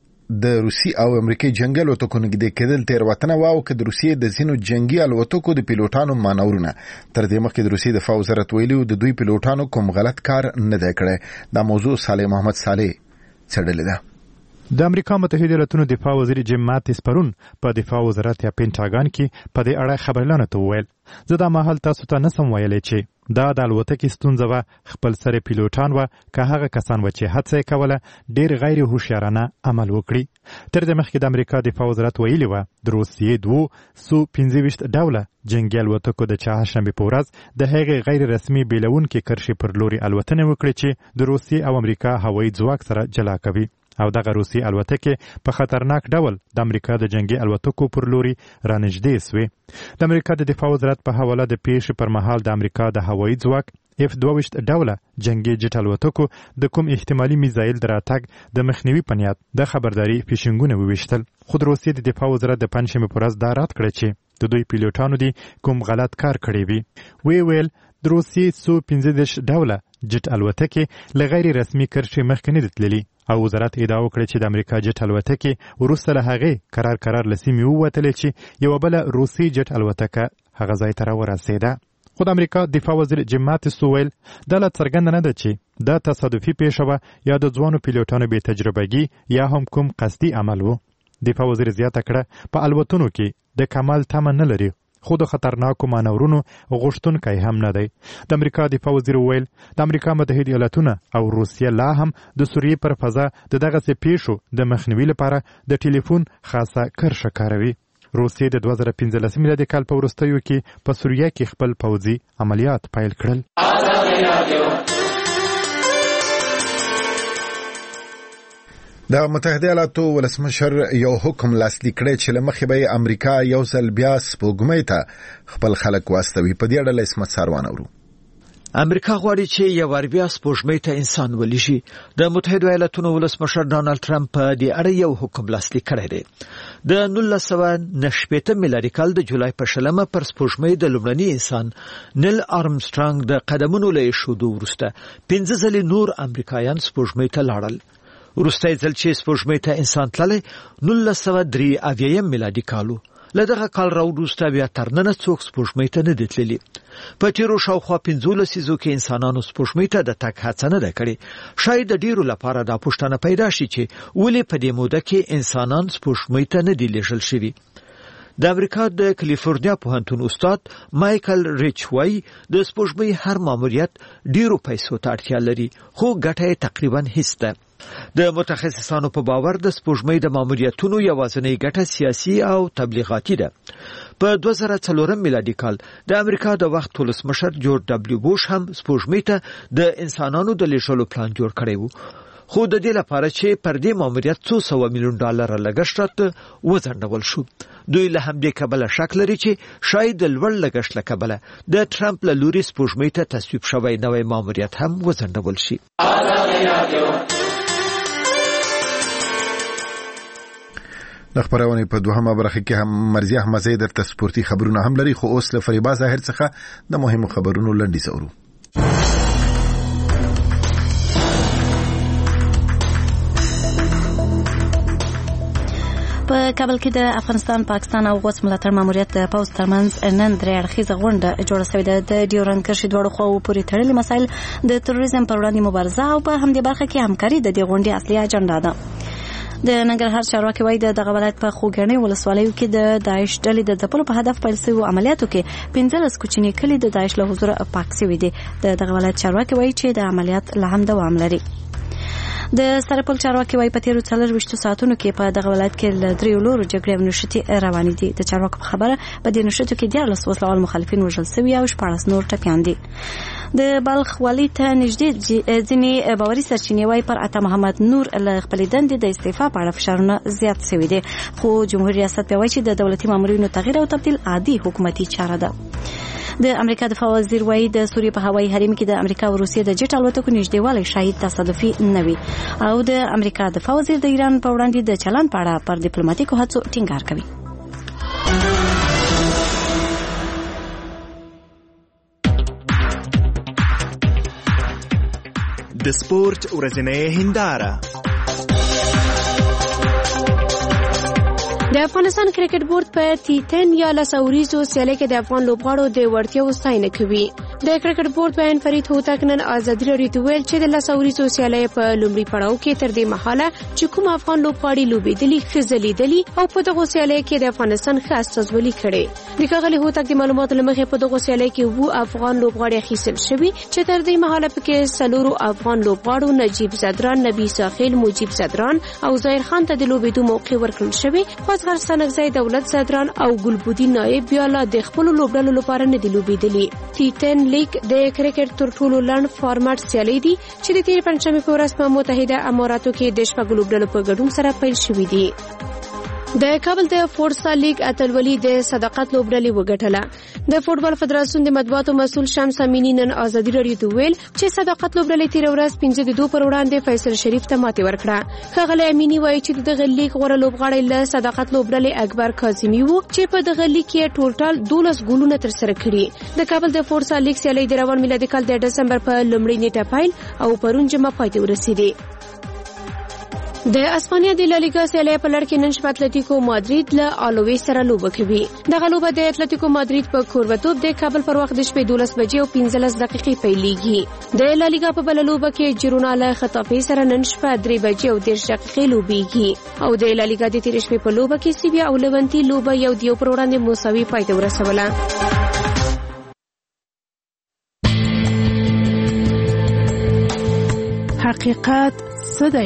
[SPEAKER 1] د روسي او امریکای جنگي الوتکو نږدې کېدل تېروتنه واو که د روسیې د ځینو جنگي الوتکو د پیلوټانو مانورونه تر دې مخکې د روسیې دفاع وزارت ویلي د دوی پیلوټانو کوم غلط کار نه دی کړی. دا موضوع صالح محمد صالح څېړلې ده.
[SPEAKER 25] د امریکا متحده ایالاتونو دفاع وزیر جیم ماتیس پرون په دفاع وزارت یا پینټاګان کې په دې اړه خبرلانه ته وویل زه دا مهال تاسو ته نسم ویلی چې دا د الوتکې ستونزه وه خپل سره پیلوټان وه که هغه کسان وه چې هڅه یې کوله ډېر غیر هوښیارانه عمل وکړي. تر دې مخکې د امریکا دفاع وزارت ویلي وه د روسیې 2 سو 25 ډوله جنګي الوتکو د چهارشنبې په ورځ د هغې غیر رسمي بیلونکې کرښې پر لوري الوتنې وکړې چې د روسیې او امریکا هوایي ځواک سره جلا کوي او دغه روسي الوتکې په خطرناک ډول د امریکا د جنگي الوتکو پر لوري رانږدې سوې. د امریکا د دفاع وزارت په حواله د پیښې پر مهال د امریکا د هوایي ځواک F-22 ډوله جنگي جټ الوتکو د کوم احتمالي میزایل د راتګ د مخنیوي په نیت د خبرداري فیشنګونه وویشتل. خو د روسیې د دفاع وزارت د پنجشنبې په ورځ دا رد کړی چې د دوی پیلوټانو دي کوم غلط کار کړی وي. ویل د روسیې سو 15 ډوله جټ الوتکې له غیر رسمي کرښې مخکې نه دي تللي او وزارت ادعا وکړه چې د امریکا جټ الوتکې وروسته له هغې قرار له سیمې ووتلې چې یوه بله روسي جټ الوتکه هغه ځای ته راورسېده. خو د امریکا دفاع وزیر جیم ماتیس وویل دا لا څرګنده نه ده چې دا تصادفي پیښه وه یا د ځوانو پیلوټانو بې تجربګي یا هم کوم قصدي عمل و. دفاع وزیر زیاته کړه په الوتنو کې د کمال تمه نه لري خو د خطرناکو مانورونو غوښتونکی هم نه دی. د امریکا دفاع وزیر وویل د امریکا متحده ایالاتونه او روسیه لا هم د سوریې پر فضا د دغسې پیښو د مخنیوي لپاره د ټلیفون خاصه کرښه کاروي. روسیې د 2015 میلادي کال په وروستیو کې په سوریه کې خپل پوځي عملیات پیل کړل.
[SPEAKER 1] د متحده ایالاتو ولسمشر یو حکم لاسلیک کړی چې له مخې به امریکا یو ځل بیا سپوږمۍ ته خپل خلک واستوي. په دې اړه له اسمت ساروان اورو.
[SPEAKER 26] امریکا غواړي چې یو ور بیا سپوږمۍ ته انسان ولېږي. د متحده ایالاتو ولسمشر ډانلډ ټرمپ په دې اړه یو حکم لاسلیک کړی دی. د 1990 میلادي کال د جولای په 20 پر سپوږمۍ د لومړني انسان نیل آرمسترانګ د قدمونو له ایښودو وروسته 15 ځلې نور امریکایان سپوږمۍ ته لاړل. وروستی ځل چې سپوږمۍ ته انسان تللی 1983 میلادي کالو. له دغه کال راوروسته بیا تر ننه څوک سپوږمۍ ته نه دي تللي. په تیرو شاوخوا 15 لسیزو کې انسانانو سپوږمۍ ته د تګ هڅه نه ده کړې. شاید د ډیرو لپاره دا پوښتنه پیدا شي چې ولې په دې موده کې انسانان سپوږمۍ ته نه دي لیږل شوي. د امریکا د کالیفورنیا پوهنتون استاد مایکل ریچ وایي د سپوږمۍ هر ماموریت ډیرو پیسو ته اړتیا لري خو ګټه یې تقریبا هیڅ ده. د متخصصانو په باور د سپوږمۍ د ماموریتونو یوازینۍ ګټه سیاسي او تبلیغاتي ده. په 2004 میلادي کال د امریکا د وخت ولسمشر جورج دبلیو بوش هم سپوږمۍ ته د انسانانو د لیږلو پلان جوړ کړی و. خو د دې لپاره چې پر دې ماموریت $200 میلیون لګښت راته وځنډول شو. دوی له همدې کبله شک لري چې شاید د لوړ لګښت له کبله د ټرمپ له لوري سپوږمۍ ته تصویب شوی نوی ماموریت هم وځنډول شي.
[SPEAKER 1] د خبرونې په دوهمه برخه کې هم مرزي احمدزی درته سپورتي خبرونه هم لري خو اوس له فریبا ظاهر څخه د مهمو خبرونو لنډیز اورو.
[SPEAKER 2] په کابل کې د افغانستان، پاکستان او غوڅ ملاتړ ماموریت د پوځ ترمنځ نن درې اړخیزه غونډه جوړه شوې ده. د ډیورنډ کرښې دواړو خواو پورې تړلي مسایل، د تروریزم پر وړاندې مبارزه او په همدې برخه کې همکاري د دې غونډې اصلي اجنډا ده. د ننګرهار چارواکي وایي د دغه ولایت په خوږنۍ ولسوالیو کې د داعش ډلې د ځپلو په هدف پیل شویو عملیاتو کې 15 کوچني کلي د داعش له حضوره پاک شوي دي. د دغه ولایت چارواکي وایي چې د عملیات لا هم دوام لري. د سرپل چارواکي وایي په تیرو 24 ساعتونو کې په دغه ولایت کې له 3 لورو جګړې او نښتې روانې دي. د چارواکو په خبره په دې نښتو کې 14 وسلوال مخالفین وژل شوي او 14 نور ټپیان دي. د بلخ والي ته نږدې ځینې باوري سرچینې وایي پر عطا محمد نور له خپلې دندې د استعفا په اړه فشارونه زیات شوي دي، خو جمهوریت ریاست بیا وایي چې د دولتي مامورینو تغییر او تبدیل عادي حکومتي چاره ده. د امریکا دفاع وزیر وایي د سوریې په هوایي حریم کې د امریکا او روسیې د جټ الوتکو نږدېوالی شاید تصادفي نه وي، او د امریکا دفاع وزیر د ایران په وړاندې د چلند په اړه پر ډیپلوماټیکو هڅو ټینګار کوي.
[SPEAKER 12] د سپورت ورځنۍ هنداره.
[SPEAKER 10] د افغانستان کرکټ بورډ په T10 یا لسوریزو سیالۍ کې د افغان لوبغاړو د وړتیاو ستاینه کوي. د کرکټ بورډ بیان فرید هوتک نن ازادي راډیو ته ویل چې د لسوریزو سیالۍ په لومړي پړاو کې تر دې مهاله چې کوم افغان لوبغاړي لوبېدلي ښه ځلېدلي او په دغه سیالۍ کې د افغانستان ښه استازولي کړې. د ښاغلي هوتک د معلوماتو له مخې په دغه سیالۍ کې 7 افغان لوبغاړي اخیستل شوي چې تر دې مهاله پکې 4 افغان لوبغاړو نجیب زدران، نبی ساخیل، مجیب زدران او ظاهر خان ته د لوبېدو موقع ورکړل شوی. اصغر سنگزی، دولت زدران او ګلبودین نایب بیا لا د خپل لوبډلو لپاره نه دی لوبېدلي. T10 لیګ د کرکټ تر ټولو لنډ فارمټ سیالۍ دي چې د تیر پنځمې په ورځ په متحده اماراتو کې د شپږ لوبډلو په ګډون سره پیل شوې دي. د کابل د فورسا لیګ اتلولي د صداقت لوبډلې وګټله. د فوټبال فدراسیون د مطبوعاتو مسؤل شمس امینی نن ازادي راډیو ته ویل چې صداقت لوبډلې تیر ورځ 5-2 پر وړاندې فیصل شریف ته ماتې ورکړه. ښاغلی امینی وایي چې دغه لیګ غوره لوبغاړی له صداقت لوبډلې اکبر کاظمي وو چې په دغه لیګ کې ټوټال 12 ګولونه ترسره کړي. د کابل د فورسا لیګ سیالۍ د روان میلادي کال د دسمبر په لومړۍ نیټه پیل او پرون جمعه پای ته ورسېدې. د اسپانیا د لالیګا سیالۍ په لړ کې نن شپه اتلتیکو مادرید له آلوویس سره لوبه کوي. دغه لوبه د اتلتیکو مادرید په کوربتوب د کابل پر وخت د شپې 12 بجې او 15 دقیقې پیلېږي. د لالیګا په بل لوبه کې جیرونا له خطافې سره نن شپه 3 بجې او 10 دقیقې لوبېږي او د لالیګا د تیر شپې په لوبه کې سیویا او لونتی لوبه 1-1 پر وړاندې مساوي پای ته ورسوله. حقیقت څه دی؟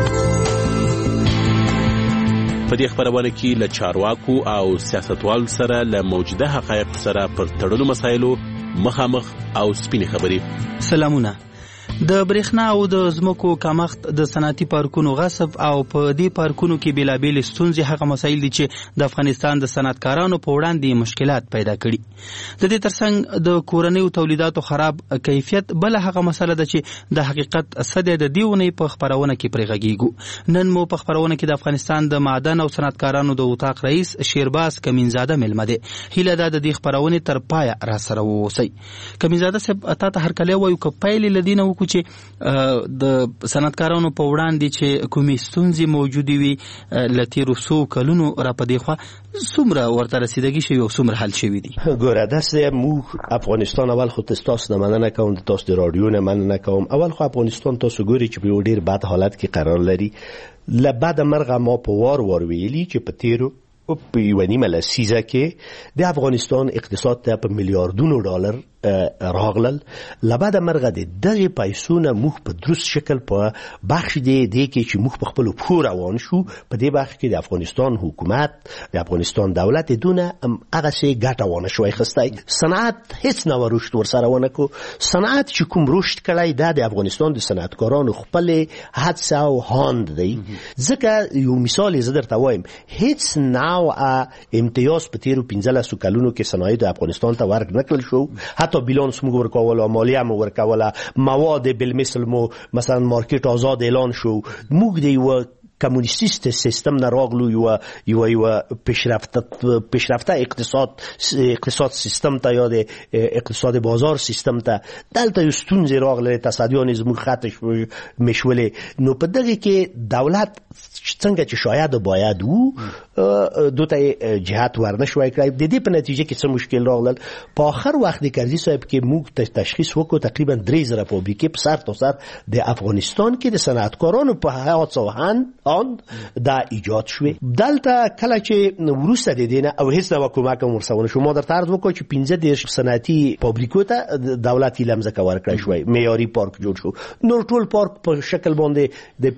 [SPEAKER 4] په دې خبرونه کې له چارواکو او سیاستوالو سره له موجوده حقایقو سره پر تړلو مسایلو مخامخ او سپینې خبرې.
[SPEAKER 5] سلامونه. د برېښنا او د ځمکو کمښت، د صنعتي پارکونو غصب او په دې پارکونو کې بیلابېلې ستونزې هغه مسایل دي چې د افغانستان د صنعتکارانو په وړاندې مشکلات پیدا کړي. د دې ترڅنګ د کورنیو تولیداتو خراب کیفیت بل هغه مسله ده چې د حقیقت څه دی د دې ونې په خبرونه کې پرې غږیږو. نن مو په خبرونه کې د افغانستان د معدن او صنعتکارانو د اتاق رئیس شیرباز کمینزاده ملمه ده. هیله ده د دې خبرونه تر پایه را سره ووسی. کمینزاده صاحب تاسو هر کله وایو ک پیل لدینه چې د صنعتکارانو په وړاندې چې کومې ستونزې موجودې وي لتیرو سو کلونو را پدې خوا څومره ورته رسیدګي شوی او څومره حل شوی دي؟
[SPEAKER 8] ګوره داسې موږ افغانستان اول خو تاسو نه مننه کوم، تاسو د رادیو نه مننه کوم. اول خو افغانستان تاسو ګوري چې په ډیر بد حالت کې قرار لري. له بعد مرغه ما په وار ویلي چې په تیرو په یو نیمه لسیزه کې د افغانستان اقتصاد ته په میلیارډونو ډالر راغلل. لبعد مرغه د دغه پیسونه موږ په درست شکل په بخش دی کې چې موږ په خپل پور روان شو. په دې بخش کې د افغانستان حکومت، د افغانستان دولت دونه هغه سي ګټه ونه شوی خسته. صنعت هیڅ نه ورشت ورسره ونه کو. صنعت چې کوم رشد کړی د افغانستان د صنعتکارانو خپل هڅه او هاند دی. ځکه یو مثال زه درته وایم، هیڅ نوع امتیاز په تیرو 15 کلونو کې صنایع د افغانستان ته ورکړل شو. حتی بیلانس موږ ورکوله، مالیه مو ورکوله، مواد بالمثل مو مثلا مارکیټ آزاد اعلان شو. موږ د یو کمونیستیست سیستم نه راغلو یو پیشرفته اقتصاد سیستم ته یا د اقتصاد بازار سیستم ته. دلته یو ستونزې راغله، تصدیان زموږ خط مشولې. نو په دغه کې دولت څنګه چې شاید باید وو دوته جهات ورنشوي کړای. د دې په نتیجه کې څه مشکل راغلل. په آخر وخت د کرزي صاحب کې موږ تشخیص وکړو تقریبا 3000 فابریکې په سر تا سر د افغانستان کې د صنعتکارانو په هڅو دا ایجاد شوې. دلته کله چې وروسته د دینه او هیڅ نوع کومک ورسونه شو، ما در طرز وکړو چې 15 صنعتي فابریکو ته دولتي لمزه ورکړای شوی، معیاري پارک جوړ شو. نور ټول پارک په شکل باندې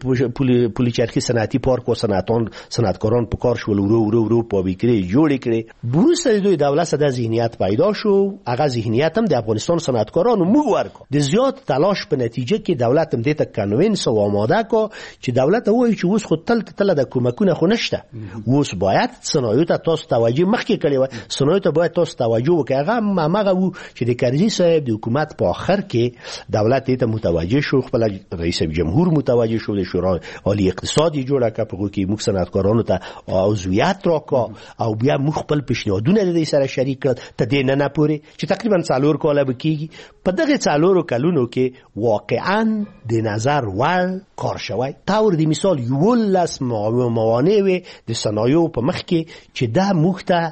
[SPEAKER 8] د پولیچرخي صنعتي پارک او صنعتکاران په کار شول، ورو فابریکې جوړې کړې. وروسته دوی دولت سره ذهنیت پیدا شو، هغه ذهنیت هم د افغانستان صنعتکارانو موږ ورکو. د زیات تلاش په نتیجه کې دولت هم دې ته کنوینس او آماده کو چې دولت وایي چې اوس خو تل د کومکونه خو نشته، اوس باید صنایعو ته تاسو توجه مخکې کړی و، صنایعو ته باید تاسو توجه وکړئ. هغه وو چې د کرزي صاحب د حکومت په آخر کې دولت دې ته متوجه شو، خپل رئیس جمهور متوجه شو، د شورای عالی اقتصادي جوړه کړه په کې موږ صنعتکارانو ته عضویت راکړه او بیا موږ خپل پیشنهادونه د دې سره شریک کړل ته دې نه پورې چې تقریبا 4 کاله بکیږي. په دغه 4 کلونو کې واقعا د نظر ور کار شوی. تور د مثال یو لاس موانع وي د صنایعو په مخ کې چې دا موږ ته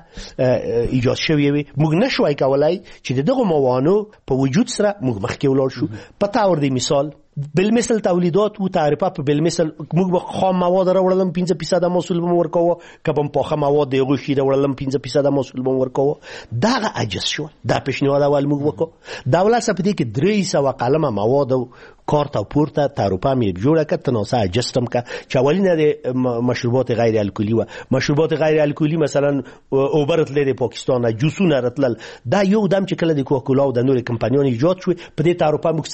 [SPEAKER 8] ایجاد شوی وي، موږ نشوای کولای چې دغه موانع په وجود سره موږ مخکې ولاړ شو. په تور د مثال بالمثل تولیدات و تعرفه په بالمثل موږ به خام مواد راوړلم 5% محصول به ورکوه، کبم پاخه مواد د یو شی راوړلم 5% محصول به ورکوه. دا عجز شو. دا پیشنهاد اول موږ وکړو. دولت سپدې کې 300 قلمه مواد او کارت او پورته تعرفه مې جوړه کړه، تناسه اجستم کا چې اولینه د مشروبات غیر الکلی و مشروبات غیر الکلی مثلا اوبرت لري پاکستان جوسونه راتل. دا یو دم چې کله د کوکاکولا او د نور کمپانیونو ایجاد شو په دې تعرفه موږ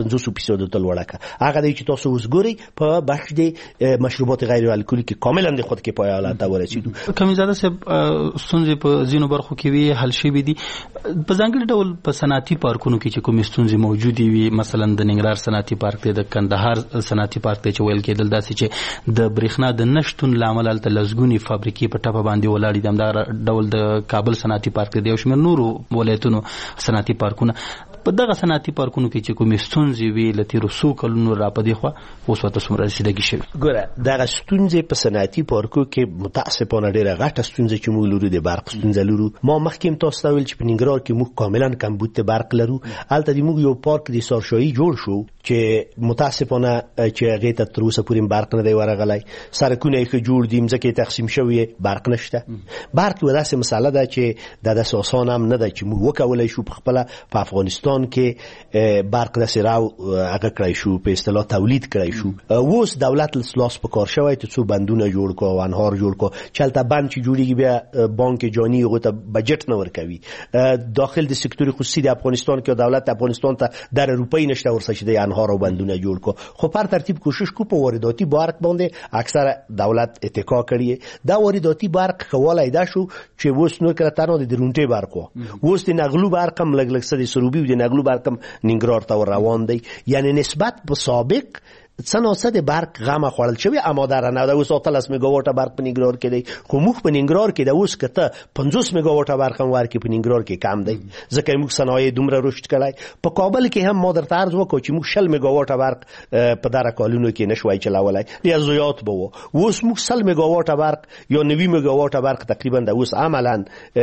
[SPEAKER 8] 50% تل وړاکه. هغه دی چې تاسو اوس ګوري په بخش د مشروبات غیر الکلی کې کاملا د خود کې پای حالت ورسېدو.
[SPEAKER 5] کمیزاده صاحب ستونزې په ځینو برخو کې وی حل شوې دي، په ځانګړي ډول په صنعتي پارکونو کې چې کوم ستونزې موجودې وي، مثلا د ننګرهار صنعتي پارک دی، د کندهار صنعتي پارک دی چې ویل کېدل داسې چې د برېښنا د نشټون لامل الته لزګونی فابریکې په ټاپه باندې ولاړې دي. همدا ډول د کابل صنعتي پارک دی او شمېر نورو ولایتونو صنعتي پارکونه. په دغه صنعتي پارکونو کې چې کوم ستونزې وي لته رسو کلونو را پدې خو اوس وته سمره رسیدګي شوی.
[SPEAKER 8] ګوره دغه ستونزې په صنعتي پارکو کې متاسفانه ډیره غټه ستونزه چې موږ لرو د برق ستونزه لرو. ما مخکې تاسو ته ویل چې په ننګرهار کې موږ کاملا کمبود برق لرو. البته موږ یو پارک د سارشاهي جوړ شو چې متاسفانه چې هغه ته تر اوسه پورې برق نه دی ورغلی. سرکونه یې جوړ دي، ځکه تقسیم شوی برق نشته. برق یو داسې مسله ده چې د اساسان هم نه ده چې موږ وکولای شو په خپل په افغانستان کې برق د سراو هغه کړی شو، په اصطلاح تولید کړی شو. اوس دولت لاس په کار شوی ته څو بندونه جوړ کو او انهار جوړ کو. چلته بند چې جوړیږي بیا بانک جهانی هغه ته بجټ نه ورکوي. داخل د سکتور خصوصي د افغانستان کې دولت افغانستان ته در روپۍ نشته ورسې چې د انهار او بندونه جوړ کو. خو پر ترتیب کوشش کو په وارداتي برق باندې اکثر دولت اتکا کړی. دا وارداتي برق خوالای دا شو چې اوس نو کړه تنه د درونټي برق اوس د نغلو برق هم لګ سدي سروبي د نغلو برق هم ننګرهار ته روان دی. یعنی نسبت به سابق څنګه د برق غما خوړل شوی اما در نه د اوس 30 میگاواټه برق په ننګرهار کې دی. خو موږ په ننګرهار کې د اوس کته 50 میگاواټه برق هم ورکې په ننګرهار کې کم دی، ځکه موږ صنایع دومره رشد کړای. په کابل کې هم ما در طرز وکړو چې موږ 60 میگاواټه برق په دره کالونو کې نشوي چلولای. یا زیات بو اوس موږ 100 میگاواټه برق یا 90 میگاواټه برق تقریبا د اوس عملاً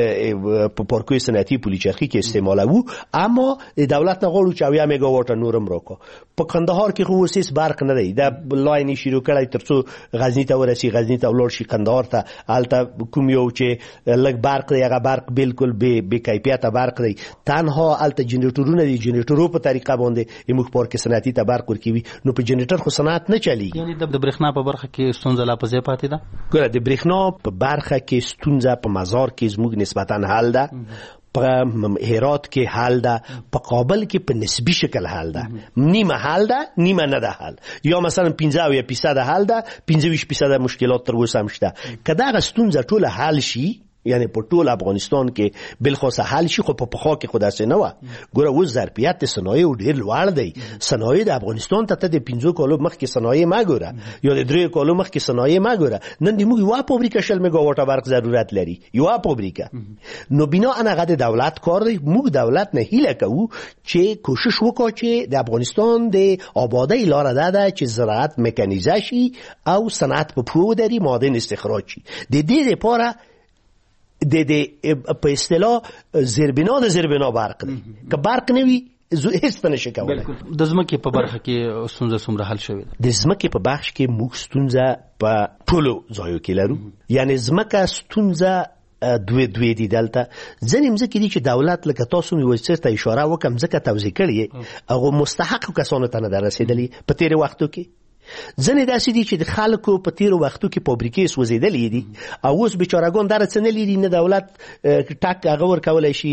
[SPEAKER 8] په پارکوي صنعتي پولیچرخي کې استعمالوو. اما دولت نه غواړي چې 80 میگاواټه نورم راکو. په کندهار کې خو اوس برق نه دی. دا لاین شروع کړی ترڅو غزنی ته ورسي، غزنی ته ولور شي، کندهار ته الته کوم یو چې لګ برق دی هغه برق بالکل به کیفیت برق دی. تنها الته جنریټورونه دي، جنریټورو په طریقه باندې موږ پارک صنعتي ته برق ورکوي. نو په جنریټر خو صنعت نه چلی.
[SPEAKER 5] یعنی د برېښنا په برخه کې ستونزه لا پځې پاتې ده.
[SPEAKER 8] ګوره د برېښنا په برخه کې ستونزه په مزار کې زموږ نسبتا حل ده، په هرات کې حل ده، په کابل کې په نسبی شکل حل ده. نیمه حل ده، نیمه نه ده حل. یا مثلا 15% حل ده، 25% مشکلات تر اوسه هم شته. که دغه ستونزه ټول حل شي یعنی په ټول افغانستان کې بالخصوص حل شي، خو په پخوا کې خو داسې نه وه. ګوره اوس ظرفیت د صنایعو ډېر لوړ دی. صنایع د افغانستان ته د 5 کالو مخکې صنایع مه ګوره یا د 3 کالو مخکې صنایع مه ګوره. نن د موږ یوه فابریکه 60 میګاواټه برق ضرورت لري، یوه فابریکه. نو بنا هغه د دولت کار دی. موږ دولت نه هیله کوو چې کوشش وکړي چې د افغانستان د آبادی لاره ده چې زراعت میکانیزه شي او صنعت په پښو ودري، معادن استخراج شي. د دې لپاره په اصطلاح زیربنا برق دی. که برق نه وي هیڅ ته نشي کولی.
[SPEAKER 5] د ځمکې په برخه کې ستونزه څومره حل شوې ده؟
[SPEAKER 8] د ځمکې په بخش کې موږ ستونزه په ټولو ځایو کې لرو. یعنی ځمکه ستونزه دوی دي. دلته ځینې مځکې دي چې دولت لکه تاسو مې وایي ته اشاره وکړم ځکه توزیع کړي هغه مستحقو کسانو ته نه ده رسېدلې په تېرو وختو کې. ځینې داسې دي چې د خلکو په تېرو وختو کې فابریکې سوځېدلې دي او اوس بیچارهګان دغه څه نه لري، نه دولت ټک هغه ورکولی شي،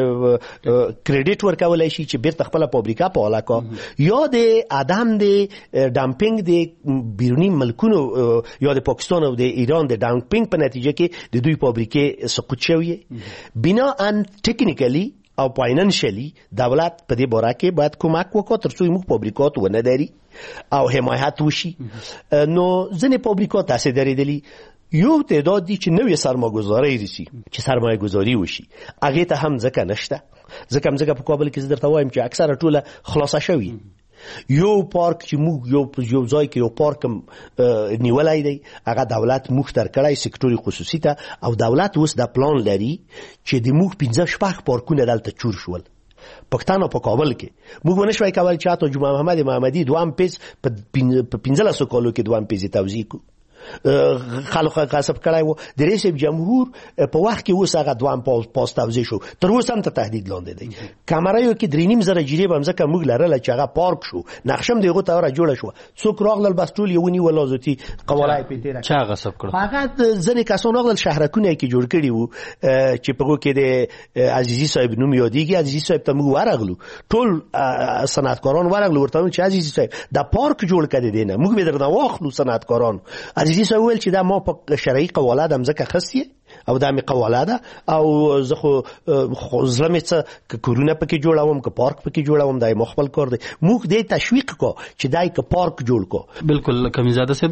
[SPEAKER 8] کریډیټ ورکولی شي چې بیرته خپله فابریکه فعاله کړه، یا د عدم د ډمپینګ د بیروني ملکونو یا د پاکستان او د ایران د ډمپینګ په نتیجه کې د دوی فابریکې سقوط شوې. بناءً ټکنیکلی او فاینانشلی دولت په دې باره کې باید کومک وکړي تر څو موږ فابریکات ونه دري او حمایت وشي. نو ځینې فابریکات داسې درېدلي، یو تعداد دي چې نوې سرمایه‌ګذاري رسي چې سرمایه‌ګذاري وشي، هغې ته هم ځکه نشته. ځکه مځکه په کابل کې زه درته وایم چې اکثره ټوله خلاصه شوي. یو پارک چې موږ یو ځای کې یو پارک نیولی دی هغه دولت موږ تر کړی سکتوري خصوصي ته، او دولت اوس دا پلان لري چې د موږ 15 پارکونه دلته چور شول پښتانه په کابل کې. موږ ونه شوای کولای چې حتی جمعه محمد محمدي دوام پیز په 15 کالو کې دوام پیز توزیع کو. خلک غصب کړای وو. د رئیس جمهور په وخت کې اوس هغه دوام پاس توزیع شو، تر اوسه هم ته تهدید لاندې دی. کمرایو کې 3.5 زره جریب هم ځکه موږ لرله چې هغه پارک شو، نقشه هم دغه ته جوړه شو. څوک راغلل بس ټول یو نیول لازمتي قوالای پیټره
[SPEAKER 5] چا غصب کړ.
[SPEAKER 8] فقط ځنې کسان راغلل شهرکونه کې جوړ کړي وو چې په کې د عزیزي صاحب نوم یادېږي. عزیزي صاحب ته موږ ورغلو، ټول صنعتکاران ورغلو، ورته چې عزیزي صاحب دا پارک جوړ کړی دی نه موږ به درنه واخلو صنعتکاران. عزیزي صاحب ویل چې دا ما په شرعي قواله د مځکه خستې او دا مې قواله ده او زه خو زړه مې څه که کورونه پکې جوړوم که پارک پکې جوړوم دا یې خپل کار دی. موږ دې تشویق کو چې دا یې که پارک جوړ کو.
[SPEAKER 5] بالکل کمیزاده صاحب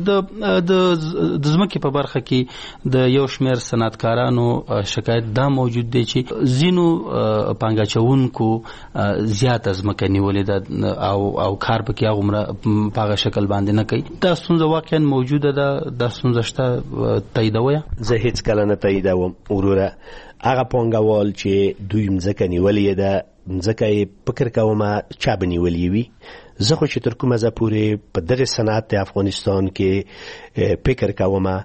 [SPEAKER 5] د ځمکې په برخه کې د یو شمېر صنعتکارانو شکایت دا موجود دی چې ځینو پانګاچوونکو زیاته ځمکه نیولې ده او کار پکې هغومره په هغه شکل باندې نه کوي. دا ستونزه واقعا موجوده ده، دا ستونزه شته تاییدویه؟
[SPEAKER 8] زه هیڅ کله نه تاییدوم وروره. هغه پانګوال چې دوی مځکه نیولې ده مځکه یې فکر کومه چا به نیولې وي. زه خو چې تر کومه ځه پورې په دغه صنعت د افغانستان کې فکر کومه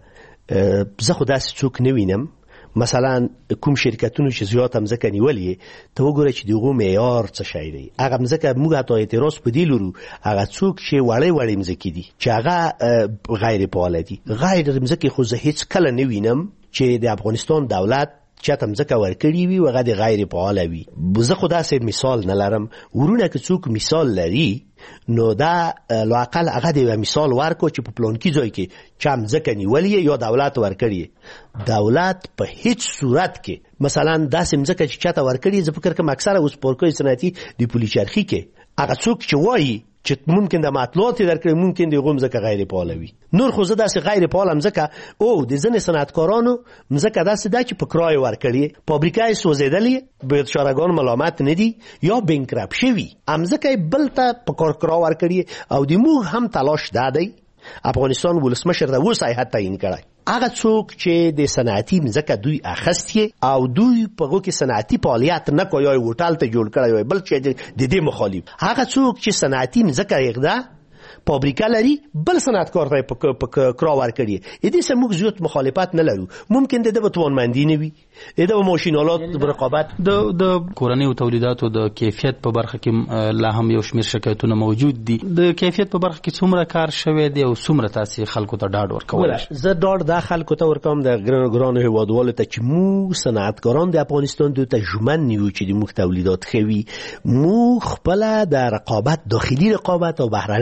[SPEAKER 8] زه خو داسې څوک نه وینم. مثلا کوم شرکتونو چې زیات مځکه نیولې ته وګوره چې دغه معیار څه شی دی. هغه مځکه موږ حتی اعتراض په دې لرو هغه څوک چې وړې مځکې دي چې هغه غیر فعال دي. غیر مځکې خو زه هیڅ کله نه وینم چې د افغانستان دولت چاته مځکه ورکړي وي هغه د غیر فعال وي. زه خو داسې مثال نه لرم. ورونه که څوک مثال لري نو دا لااقل هغه د مثال ورکو چې په پلانکي ځای کې چا مځکه نیولې یا دولت ورکړي. دولت په هیڅ صورت کې مثلا داسې مځکه چې چاته ورکړي زه فکر کوم اکثره اوس پارکای صنعتي د پولیچرخي کې هغه څوک چې وایي چې ممکن د معطلات درکړي ممکن د غو مځکه غیر فعال وي. نور خو زه داسې غیر فعال مځکه او د ځینې صنعتکارانو مځکه داسې ده چې په کرایه ورکړي، فابریکه یې سوځېدلې، بیچارهګان ملامت نه دي یا بینکرپټ شوي، مځکه یې بل ته په کرایه ورکړي. او د موږ هم تلاش دا دی افغانستان ولسمشر د اوس هیات تعیین کړی هغه څوک چې د صنعتي مځکه دوی اخستي او دوی په هغه کې صنعتي فعالیت نه کوي او هوټل ته جوړ کړی بل چې د دې مخالف هغه څوک چې صنعتي مځکه یغدا فابریکه لري بل صنعتکار ته په کرا ورکړي. دې سم موږ زیات مخالفت نه لرو. ممکن د توانمندي نه وي، د ماشینالات رقابت
[SPEAKER 5] د کورنیو تولیداتو د کیفیت په برخه کې لا هم یو شمېر شکایتونه موجود دي. د کیفیت په برخه کې څومره کار شوی دی او څومره تاسو خلکو ته ډاډ ورکوئ؟
[SPEAKER 8] زه ډاډ د خلکو ته ورکوم د ګرانو هیوادوالو ته چې موږ صنعتکاران د افغانستان دوی ته ژمن نیو چې د موږ تولیدات خوي. موږ خپل د رقابت داخلي رقابت او بهرنۍ رقابت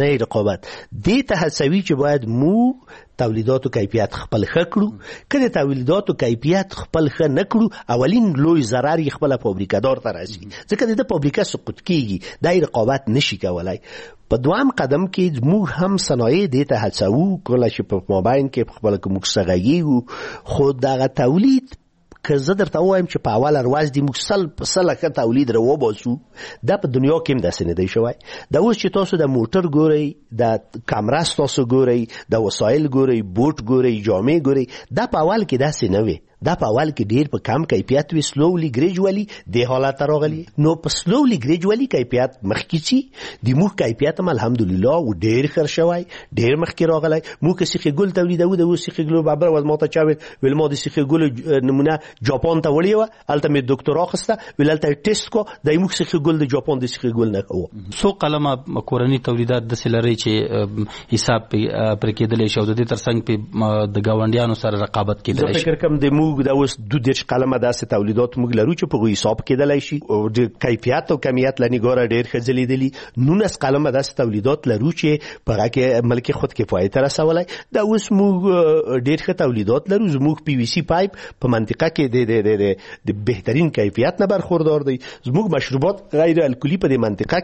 [SPEAKER 8] رقابت دې ته هڅوي چې باید مو تولیداتو کیفیت خپل خکړو کله تولیداتو کیفیت خپل خ نه کړو اولین لوی ضرر خپل فابریکادار ته راځي ځکه د فابریکا سقوط کیږي د رقابت نشي کولای. په دوام قدم کې موږ هم صنایع دې ته هڅو کله چې په مابین کې خپل کوم څنګه خو دغه تولید که زه درته وایم چې په اول ورځ دی موږ سل ښه تولید راوباسو دا په دنیا کې هم داسې نه دی شوی. دا اوس چې تاسو د موټر ګورئ د کامرس تاسو ګورئ د وسایل ګورئ بوټ ګورئ جامې ګورئ دا په اول کې داسې نه وي. دا په اول کې ډیر په کم کیفیت وي سلولی ګریجوالي د حالت راغلی نو په سلولی ګریجوالي کیفیت مخکې شي د موږ کیفیت هم الحمدلله و ډیر خر شوی ډیر مخکې راغلی. موږ سیخ ګل تولیدو د سیخ ګل بابر و ما ته چا ویل ما د سیخ ګل نمونه جاپان ته وړي و الته مې ډاکټرا خسته ویل الته ټیسټ کو د موږ سیخ ګل د جاپان د سیخ ګل نه کوو.
[SPEAKER 5] سو قلمه کورنی تولیدات د سلری چې حساب پر کېدل شي او د ترڅنګ په د گاونډیانو سره رقابت کېدل شي.
[SPEAKER 8] فکر کوم د موږ دا اوس 2 قلمه داسې تولیدات موږ لرو چې په حساب کېدلای شي او د کیفیت او کمیت لنګاره ډیر خځلیدلی 19 قلمه داسې تولیدات لرو چې په هغه کې ملک خود کفایت رسولای. دا اوس موږ ډیر ښه تولیدات لرو. زموږ پی وی سی پایپ په منطقه کې د بهترین کیفیت نه برخوردار دی. زموږ مشروبات غیر الکلی په دې منطقه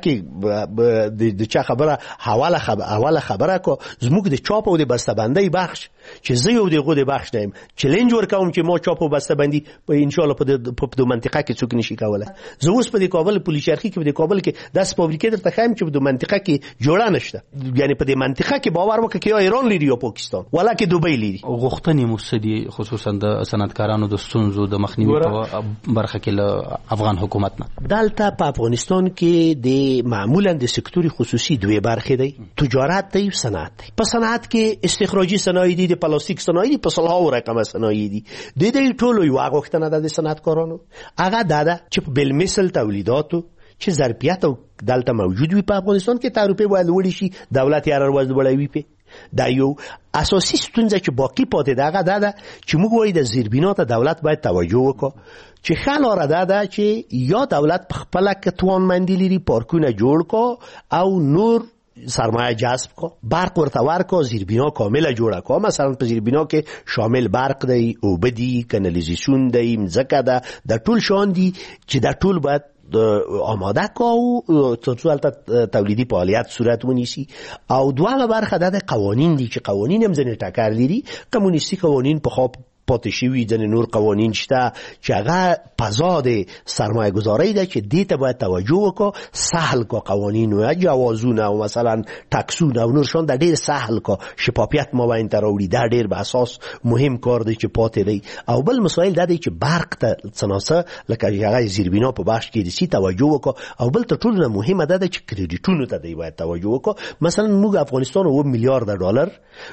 [SPEAKER 8] کې د چا خبره حواله خبره کو زموږ د چاپ او د بسته‌بندۍ بخش چې زه یو دغه د بخش نیم چیلنج ورکوم چې ما چاپ او بسته‌بندي په ان شاء الله په د منطقه کې څوک نشي کولای. زه اوس په د کابل پولیس شرخي کې په کابل کې داس فابریکې درته خایم چې په د منطقه کې جوړه نشته یعنی په د منطقه کې باور وکړه چې یا ایران لري یا پاکستان ولا کې دوبۍ لري.
[SPEAKER 5] غوښتنې مسدي خصوصا د صنعتکارانو د ستونزو د مخنیوي په برخه کې له افغان حکومت نه
[SPEAKER 8] دلته په افغانستان کې د معمولا د سکتوري خصوصي دوه برخې دي تجارت دی او صنعت دی. په صنعت کې استخراجي صنایع دي د پلاستیک صنایع په صلاح رقم صنایع دي د دې ټولو یو غوښتنه ده د صنعتکارانو هغه ده چې بل مثل تولیداتو چې ظرفیت او دلته موجود وي په افغانستان کې تعرفه باید وړي شي دولت یې راوځي وړي په دا یو اساسي ستونزه چې باقی پاتې ده هغه ده چې موږ وایو د زیربنات دولت باید توجه وکړي چې خلاره ده چې یا دولت په خپل کې توانمندي لري پارکونه جوړ کو او نور سرمایه جذب کو برق ورته ورکو زیربنا کامله جوړه کو مثلا په زیربنا کې شامل برق دی او بدی کانالیزاسیون دی مځکه ده د ټول شان دي چې د ټول باید آماده کو ترڅو البته تولیدي فعالیت صورت ونیسي. او دوامه برخه ده قوانین دي چې قوانین هم ځنې ټکر لري کمونیستي قوانین په خاطر پاتې شوي ځینې نور قوانین شته چې هغه فضا د سرمایه گذارۍ ده چې دې ته باید توجه وکړو سهل کو قوانین او جوازونه او مثلا ټکسونه او نور شان د ډېر سهل کو شفافیت مابین ته راوړي دا ډېر به اساس مهم کار دی چې پاتې دی. او بل مسایل دا دی چې برق ته څناسه لکه هغه زیربنا په بخش کې دي توجه وکړو او بل ته ټول نه مهمه ده چې کریډیټونو ته دی باید توجه وکړو. مثلا موږ افغانستان 1 میلیارډ ډالر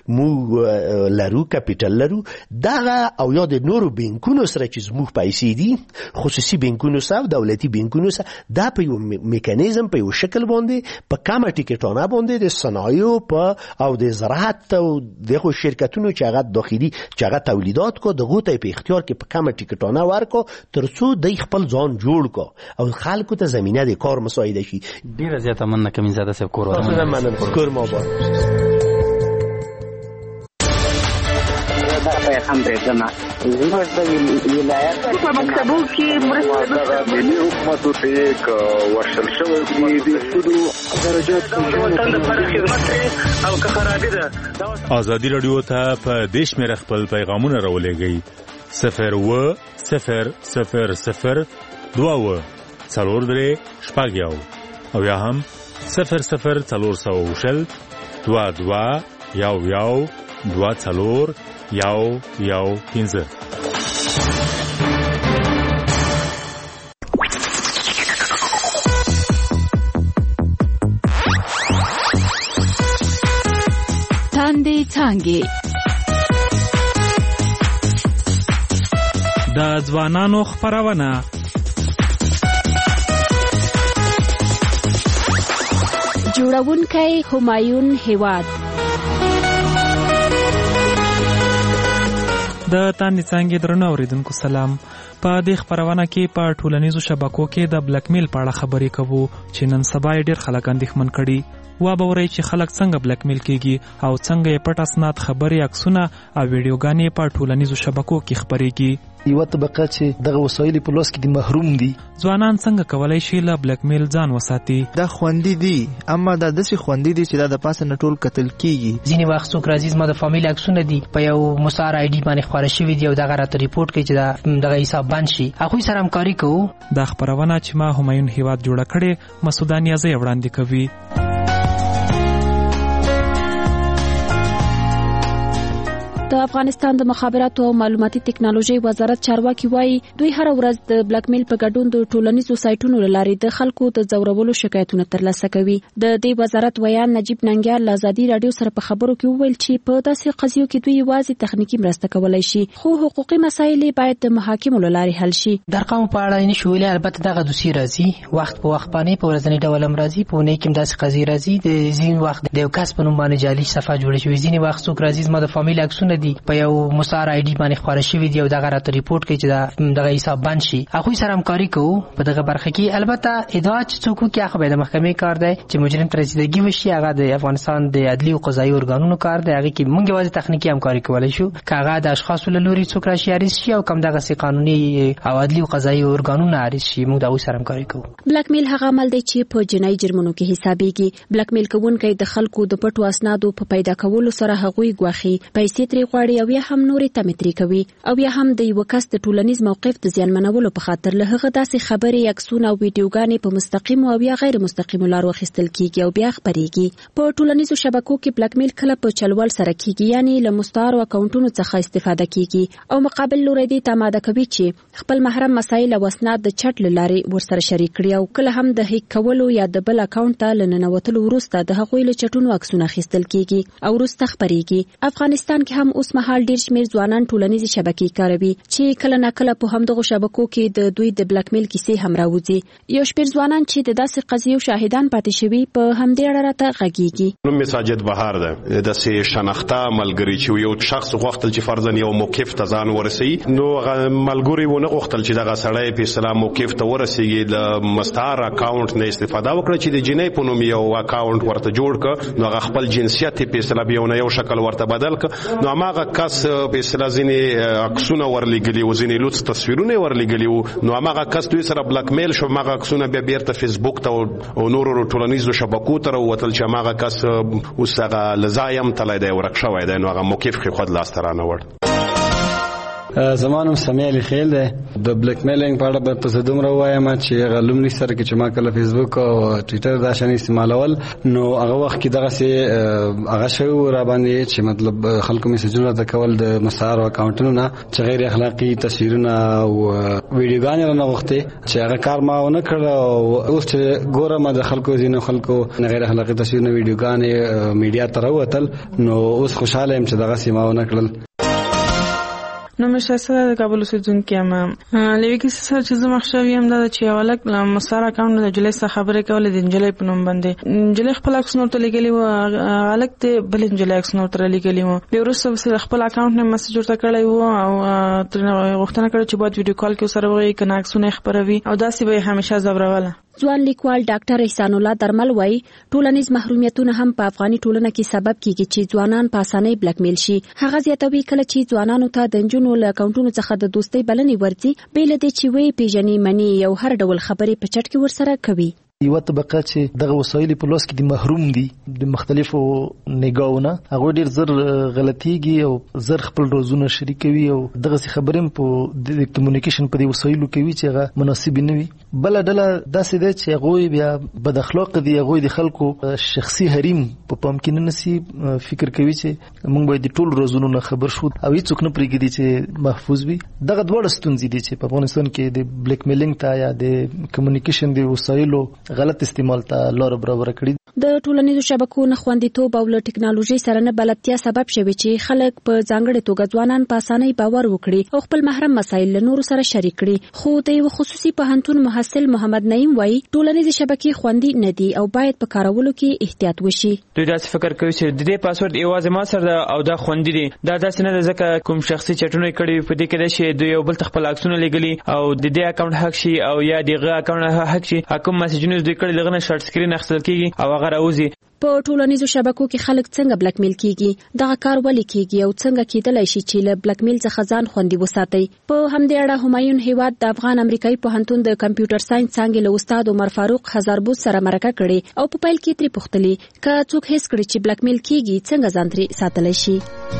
[SPEAKER 8] موږ لرو کپیټل لرو دا او یا د نورو بانکونو سره چې زموږ پیسې دي خصوصي بانکونو سره دولتي بانکونو سره دا په یو میکانیزم په یو شکل باندې په کمه ټیکټونه باندې د صنایع په او د زراعت او دغه شرکتونو چې هغه داخلي چې هغه تولیدات کو دغه ته په اختیار کې په کمه ټیکټونه ورکو ترڅو د خپل ځان جوړ کو او خلکو ته زمينه د کار مساعده شي.
[SPEAKER 5] ډیره زیاته مننه کوم زیاده سب کور
[SPEAKER 8] ورته کور ما با
[SPEAKER 7] هم درېدنه زموږ د ولایت په مکتبو کې مرسته ملي حکومت ته ورشل شوی دی د سودو درجات وطن لپاره خدمت او که خرابې ده.
[SPEAKER 9] ازادي رادیو ته په دیش مې خپل پیغامونه راولېږئ 01000 2 څلور درې شپږ یو او یا هم 00400 22 یو یو 2 څلور یو 15.
[SPEAKER 11] تاندې څانګې
[SPEAKER 13] د ځوانانو خبرونه
[SPEAKER 11] جوړونکی همایون هیواد
[SPEAKER 13] د تاندې څانګې درنو اوریدونکو سلام. په دې خبرونه کې په ټولنیزو شبکو کې د بلیک میل په اړه خبرې کوو چې نن سبا ډېر خلک اندېښمن کړي. وا به ورئ چې خلک څنګه بلیک میل کیږي او څنګه یې پټ اسناد خبري عکسونه او ویډیوګانې په ټولنیزو شبکو کې خبريږي.
[SPEAKER 14] یو طبقه چې دغه وسایل په لوس کې د محروم دي.
[SPEAKER 13] ځوانان څنګه کولای شي له بلیک میل ځان وساتي؟
[SPEAKER 15] دا خوندې دي، اما دا داسې خوندې دي چې دا د پاسه نه ټول قتل کیږي.
[SPEAKER 16] ځینې وخت څوک راځي زما د فامیل عکسونه دي په یو مسار آی ډي باندې خپاره شوي دي او دغه راته ریپورټ کوي چې دغه حساب بند شي. هغوی سره همکاري کوو.
[SPEAKER 13] دا خپرونه چې ما همایون هیواد جوړه کړې مسعود نیازی وړاندې کوي.
[SPEAKER 11] د افغانستان د مخابراتو او معلوماتي ټکنالوژي وزارت چارواکي وایي دوی هر ورځ د بلیک میل په ګډون د ټولنیزو سایټونو لارې د خلکو د ځورولو شکایتونه ترلاسه کوي. د دې وزارت ویان نجیب ننګیال له ازادي رادیو سره په خبرو کې وویل چې په داسې قضیو کې دوی یوازې تخنیکی مرسته کولای شي، خو حقوقي مسایل باید د محاکمو لارې حل شي.
[SPEAKER 16] د ارقامو په اړه نه شویل البته دغه دوسیه راځي وخت په وخت باندې په ورځنی ډول هم راځي، په ونه کې داسې قضیې راځي د ځین وخت د یو کس په نوم باندې جعلي صفحه جوړه شوې، ځین وخت څوک راځي زما د فامیل عکسونه دي په یو مسار آی ډي باندې خپاره شوي دي او دغه راته ریپورټ کوي چې دغه حساب بند شي. هغوی سره همکاري کوو په دغه برخه کې. البته ادعا چې څوک وکړي هغه د محکمې کار دی، چې مجرم ته رسیدګي وشي هغه د افغانستان د عدلي او قضایي ارګانونو کار دی. هغه کې موږ یوازې تخنیکی همکاري کولی شو که هغه د اشخاصو له لوري څوک راشي عریض شي او کم دغسې قانوني او عدلي او قضایي ارګانونه عریض شي، موږ د هغوی سره همکاري کوو.
[SPEAKER 11] بلیک میل هغه عمل دی چې په جنایي جرمونو کې حسابېږي. بلیک میل کوونکی د خلکو د پټو اسنادو په پیدا کولو سره هغوی ګواښي، پیسې ترې غواړي او یا هم نورې تمې ترې کوي او یا هم د یو کس د ټولنیز موقف د زیانمنولو په خاطر له هغه داسې خبرې، عکسونه او ویډیوګانې په مستقیم او یا غیر مستقیم لارو اخیستل کیږي او بیا خبريږي. په ټولنیزو شبکو کې بلیک میل کله په چلول سره کیږي، یعنی له مستعار اکاونټونو څخه استفاده کیږي او مقابل لوري دې تماده کوي چې خپل محرم مسایل او اسناد د چټ لارې ورسره شریک کړي او کله هم د هیک کولو یا د بل اکاونټ ته لننوتلو وروسته د هغوی له چټونو عکسونه اخیستل کیږي او وروسته خبريږي. افغانستان کې هم اوس مهال ډیر شمیر ځوانان ټولنیزي شبکې کاروي چې کله ناکله په همدغه شبکو کې د دوی د بلیک میل کیسې هم راوځي. یو شمیر ځوانان چې د داسې قضیو شاهدان پاتې شوي په همدې اړه راته غږیږي.
[SPEAKER 17] نوم ساجد بهار ده، د سه شناخته ملګری چې یو شخص غوښتل چې فرضاً یو موقف ته ځان ورسي، نو ملګری ونه غوښتل چې دغه سړی په اسلام موقف ته ورسیږي، د مستعار اکاونټ نه استفاده وکړي چې د جنۍ په نوم یو اکاونټ ورته جوړ ک، نو هغه خپل جنسیت په اسلام یو شکل ورته بدل ک، نو هغه کس په اسلام ځینې عکسونه ورلګلی او ځینې لوڅ تصویرونه ورلګلی نو هغه کس دوی سره بلیک میل شو، هغه عکسونه بیا بیرته فیسبوک ته او نورو ټولنیزو شبکو ته وتل چې هغه کس اوس هغه لزایم تلای دی ورکشوي دی، نو هغه موقف کې خود لاس ترانه وړ.
[SPEAKER 18] زمانم سمیع علي خیل ده. د بلیک میلینګ په اړه په څه دومره وایم چې غلوم نشته چې ما کله فیسبوک او ټویټر دا شان استعمالول، نو هغه وخت کې دغه سي هغه شو را باندې چې مطلب خلکو میسجونه د کول د مسار اکاونټونو نه چې غیر اخلاقی تصویرونه او ویډیوګانې رانه وخته چې هغه کار ما ونه کړ او اوس چې ګورم د خلکو زینو خلکو غیر اخلاقی تصویرونه ویډیوګانې میډیا ته راوتل، نو اوس خوشاله يم چې دغه سي ما ونه کړل.
[SPEAKER 19] نو مشاسته د کابل اوسیدونکو یم. لوي کې څه چې زما خوشاوي هم دا چې اولک مسار اکاونټ د جلې څخه خبرې کولې د جلې په نوم باندې جلې خپل عکس نور ته لګلې و، الک ته بل جلې عکس نور ته لګلې و، بیا وروسته خپل اکاونټ نه مسج ورته کړی و او تر غوښتنه کړې چې باید ویډیو کال کې سره وایي کنه عکسونه خبروي او داسې به همیشه زبروله.
[SPEAKER 11] ځوان لیکوال ډاکټر احسان الله درمل وایي ټولنیز محرومیتونه هم په افغاني ټولنه کې سبب کیږي چې ځوانان په اسانۍ بلیک میل شي. هغه زیاتوي کله چې ځوانانو ته د نجونو له اکاونټونو څخه د دوستۍ بلنې ورځي، بیل دې چې وی پیژنې منی یو هر ډول خبرې په چټ کې ورسره کوي.
[SPEAKER 14] یو طبقه چې دغه وسایل په لوس کې د محروم دي د مختلفو نگاهونه، هغه ډیر زر غلطيږي او زر خپل روزونه شریکوي او دغه خبرې په د کمیونیکیشن په دې وسایلو کوي چې هغه مناسب نه وي. بل ډله داسې ده چې هغه بیا بد اخلاق دي، هغه د خلکو شخصي حریم په پام کې نه نسی فکر کوي چې موږ باید ټول روزونه خبر شو او هیڅوک نه پرېږدي چې محفوظ وي. دغه دوه ستونزې دي چې په افغانستان کې د بلیک میلینګ ته یا د کمیونیکیشن د وسایلو غلط استعمال ته لار برابر کړی.
[SPEAKER 11] د ټولنیزو شبکو نه خوندیتوب او له ټکنالوژي سره نه بلدتیا سبب شوی چې خلک په ځانګړي توګه ځوانان په اسانۍ باور وکړي او خپل محرم مسایل له نورو سره شریک کړي. خو د یو خصوصي پوهنتون محصل محمد نعیم وایي ټولنیزې شبکې خوندي نه دي او باید په کارولو کې احتیاط وشي.
[SPEAKER 27] دوی داسې فکر کوي چې د دې پاسورډ یوازې ما سره ده او دا خوندي دي. دا داسې نه ده ځکه کوم شخصي چټونه کړي په دې کې ده چې دوی یو بل خپل عکسونه لګلي او د دې اکاونټ حق شي او یا دغه اکاونټ حق شي، کوم میسجونه دوی کړي لغنه شارټ سکرین اخیستل کیږي او هغه راوځي.
[SPEAKER 11] په ټولنیزو شبکو کې خلک څنګه بلک میل کیږي، دغه کار ولې کیږي او څنګه کیدلای شي چې له بلک میل څخه ځان خوندي وساتي. په همدې اړه همایون هیواد د افغان امریکایي پوهنتون د کمپیوټر ساينس څانګې له استاد عمر فاروق هزاربوز سره مرکه کړې او په پیل کې ترې پوښتلې که څوک هیڅ کړي چې بلک میل کیږي څنګه ځان ترې ساتلی شي.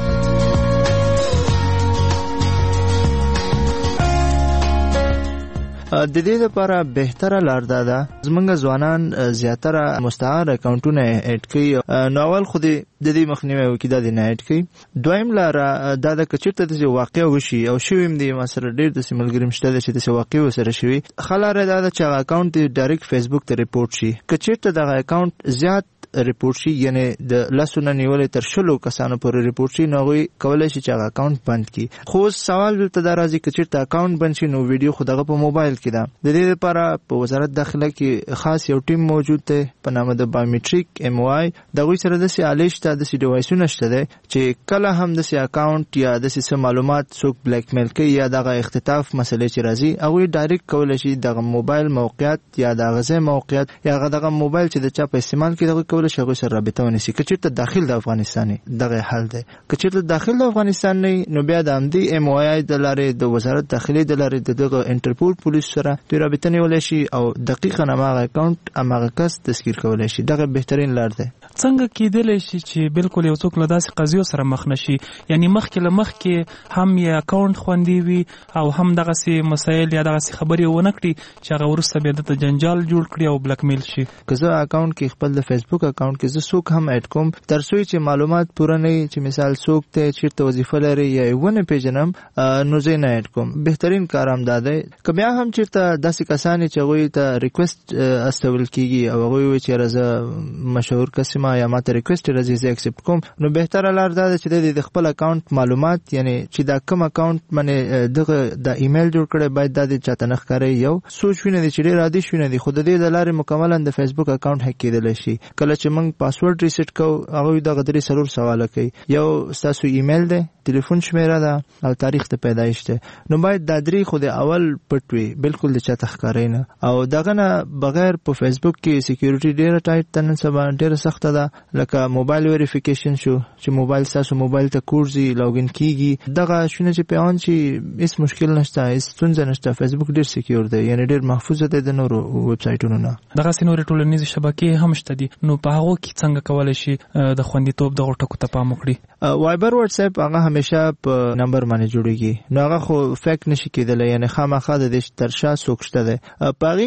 [SPEAKER 15] د دې لپاره بهتره لار ده زمونږ ځوانان زیاتره مستعار اکاونټونه اډ کوي. نو اول خو د دې مخنیوي وکړي دا نه اډ کوي. دویم لار دا د کچرته د واقع وشي او شویم دی مسره ډیر د سیملګریم شته چې د واقع وسره شوی خلاره دا چې اکاونټ ډایرکټ فیسبوک ته ریپورت شي. کچرته د اکاونټ زیات ریپورت شي یعنی د لاسونه نیولې تر 100 کسانو پورې ریپورت شي نو غوي کولای شي چې اکاونټ بند کړي. خو سوال دلته دا راځي چې چیرته اکاونټ بند شي نو ویډیو خو دغه په موبایل کې ده. د دې لپاره په وزارت داخله کې خاص یو ټیم موجود دی په نامه د بایومټریک MOI. دغه سره د سیالیش ته د ډیوایسونه شته دي چې کله هم د اکاونټ یا د سیستم معلومات څوک بلیک میل کوي یا دغه اختطاف مسلې چې راځي هغه ډایرکټ کولای شي دغه موبایل موقعیت یا دغه ځای موقعیت یا دغه موبایل چې د چا په استعمال کې دغه کولای شي سره رابطه ونیسي. کچیرته داخل د افغانستان دغه حل دی. کچیرته داخل د افغانستان نه نو بیا د امدی MOI د لارې د وزارت داخلي د لارې دغه انټرپول پولیس سره د رابطه نیول شي او دقیقاً هغه اکاونټ هغه کس تسکیر کولای شي. دغه بهترین لار دی.
[SPEAKER 13] څنګه کېدلی شي چې بالکل یو څوک له داسې قضیو سره مخ نشي، یعنی مخکې له مخکې هم یې اکاونټ خوندي وي او هم دغسې مسایل یا دغسې خبرې ونه کړي چې هغه وروسته بیا دته جنجال جوړ کړي او بلک میل شي.
[SPEAKER 15] که زه اکاونټ کې خپل د فیسبوک اکاونټ کې زه څوک هم اډ کوم تر څو چې معلومات پوره نه چې مثال څوک ته چیرته وظیفه لري یا ونه پیژنم نو زه نه اډ کوم. بهترین کار هم دا دی که بیا هم چیرته داسې کسان چې هغوی ته ریکوست استول کیږي او هغوی وایي چې راځه مشهور کسمه یا ماته ریکوست راځي زه اکسپټ کوم نو بهتره لار دا ده چې د خپل اکاونټ معلومات یعنی چې دا کوم اکاونټ باندې دغه د ایمیل جوړ کړی باید د چاته نه ښکاري یو سوچ ویني چې ډیر عادي شونه دي خو د دې د لارې مکملا د فیسبوک اکاونټ هک کېدل شي. کله چې موږ پاسورډ ریسیټ کو هغه د غدري سرور سوال کوي یو تاسو ایمیل ده ټلیفون شمیره ده او تاریخ ته پیدایش ده نو باید د درې خو د اول پټوي بالکل د چاته ښکاري نه او دغه نه بغیر په فیسبوک کې سکیورټي ډیره ټایټ تنن سبا ډیره سخت ده لکه موبایل ویریفیکیشن شو چې موبایل تاسو موبایل ته کوړزي لاګین کیږي دغه شونه چې په ان چې هیڅ مشکل نشته هیڅ ستونزه نشته. فیسبوک ډیر سکیور دی یعنی ډیر محفوظ دی د نورو ویب سایټونو نه.
[SPEAKER 13] دغه سينوري ټولنیز شبکې هم شته دي نو په هغه کې څنګه کولای شي د خوندیتوب د ټکو ته پام وکړي.
[SPEAKER 15] وایبر واتس اپ هغه همیشه په نمبر باندې جوړیږي نو هغه خو فیک نشي کېدلی یعنی خامخا د دې ترشا سوکشته ده پاغي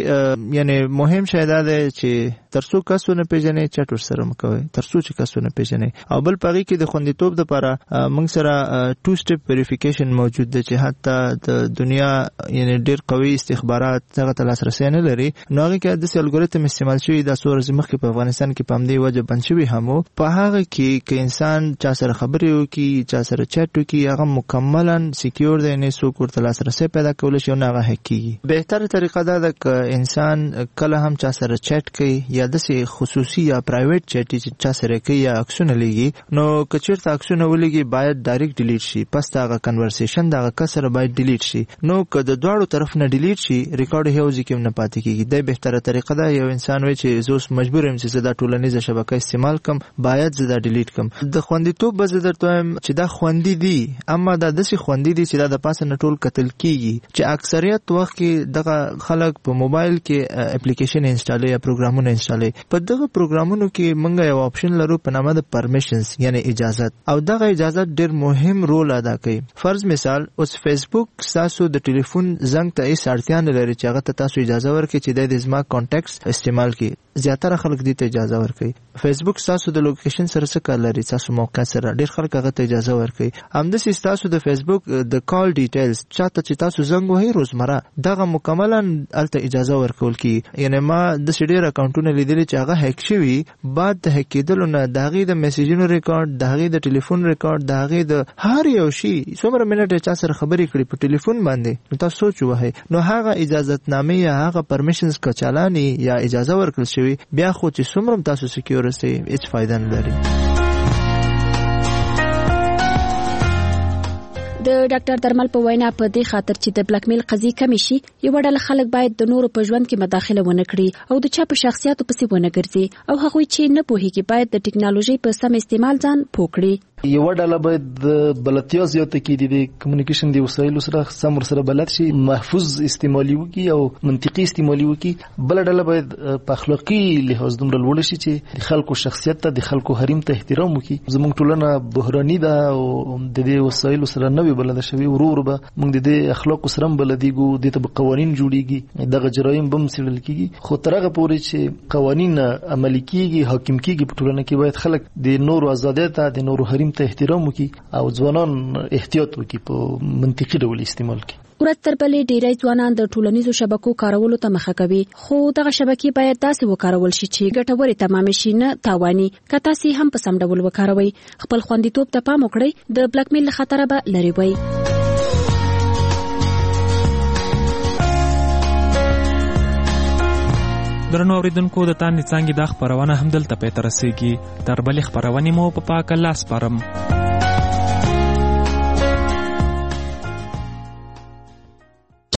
[SPEAKER 15] کې یعنی مهم شی دا ده چې ترڅو کسونه پیژنې چټ ور سره مکوي ترڅو چې کسونه پیژنې او بل پاغي کې د خوندیتوب لپاره موږ سره 2 سټپ ویریفیکیشن موجود دی چې حتی د دنیا یعنی ډیر قوي استخبارات هغه ته لاسرسي نه لري نو هغه کې د الګوریتم استعمال شوی د سورز مخکې په افغانستان کې پامدی وجه بند شوی همو په هغه کې انسان چا سره خبرې وکي چا سره چټ وکي هغه مکملا سکیور دی نه څوک ورته لاسرسي پیدا کول شي نه هغه هکیږي. بهتره طریقه دا ده چې انسان کله هم چا سره چټ کوي یا د خصوصي یا پرایویټ چټ چې چا سره کوي یا عکسونه لګي نو کچیرته عکسونه ولګي باید ډایرکټ ډیلیټ شي پس دا کنورسیشن دا کسر باید ډیلیټ شي نو که د دواړو طرف نه ډیلیټ شي ریکارډ هیوز کې نه پاتې کیږي. د بهتره طریقه ده یو انسان وي چې زوس مجبور یم چې دا ټولنیزه شبکه استعمال کم باید زدا ډیلیټ کم. د خوندیتوب به زه درته وایم چې دا خوندي دي اما دا داسې خوندي دي چې دا د پاسه نه ټول قتل کیږي چې اکثریت وخت کې دغه خلک په موبایل کې اپلیکیشن انسټال یا پروګرامونه انسټال په دغه پروګرامونو کې موږ یو آپشن لرو په نامه د پرمیشنز یعنی اجازت او دغه اجازت ډیر مهم رول ادا کوي. فرض مثال اوس فیسبوک تاسو د ټلیفون زنګ ته هیڅ اړتیا نه لري چې هغه ته تاسو اجازه ورکړئ چې د زما کانټیکټس استعمال کړي. زیاتره خلک دې ته اجازه ورکړي. فیسبوک تاسو د لوکیشن سره څه کار لري تاسو موقع سره ډیر خلک هغه ته اجازه ورکړي. همداسې تاسو د فیسبوک د کال ډیټیلز چاته چې تاسو زنګ وهي روزمره دغه مکملا الته اجازه ورکول کی یعنی ما د ډیر اکاونټونه لیدلي چې هغه هک شوی بعد د هک کېدلو نه دغه د میسیجونو ریکارډ دغه د ټلیفون ریکارډ دغه د هر یو شی څومره منټه چا سره خبرې کړې په ټلیفون باندې نو تاسو سوچ وهي نو هغه اجازهتنامه یا هغه پرمیشنز کا چالاني یا اجازه ورکړل شوی بیا خو چې څومره تاسو سکیور سي هیڅ فائدہ نه لري.
[SPEAKER 11] د ډاکټر درمل په وینا په دې خاطر چې د بلک میل قضیې کم شي یو ډول خلک باید د نورو په ژوند کې مداخله ونه کړي او د چا په شخصیتو پسې ونه ګرځي او هغه چې نه پوهیږي باید د ټکنالوژي په سم استعمال ځان پوه کړي.
[SPEAKER 14] یو ډول باید د بلدتیا زیاته کړي د کمیونیکیشن د وسایلو سره سم سره بلد شي، محفوظ استعمالي وکړي او منطقي استعمالي وکړي. بل ډول باید په اخلاقی لحاظ دومره لوړ شي چې د خلکو شخصیت ته د خلکو حریم ته احترام وکړي. زموږ ټولنه بحراني ده او د دې وسایلو سره نوې بلد شوی ورور به موږ د دې اخلاق سره بلدیګو د ته قوانين جوړیږي، دغه جرایم بم سړل کیږي. خو ترغه پورې چې قوانين عملي کیږي حاکم کیږي په ټولنه کې باید خلک د نورو آزادیت د نورو حریم ته احترام وکړي او ځوانان احتیاط وکړي په منطقي ډول استعمال کړي.
[SPEAKER 11] ورځ تر بلې ډیری ځوانان د ټولنیزو شبکو کارولو ته مخه کوي، خو دغه شبکې باید داسې وکارول شي چې ګټورې تمام شي نه تاواني. که تاسو هم په سم ډول وکاروي خپل خوندیتوب ته پام وکړئ، د بلک میل خطر به لري وي.
[SPEAKER 13] درنو اوریدونکو د تاند څنګه د خبرونه هم دلته پېټ رسیږي. تر بلې خبرونه مو په پاک الله سپارم.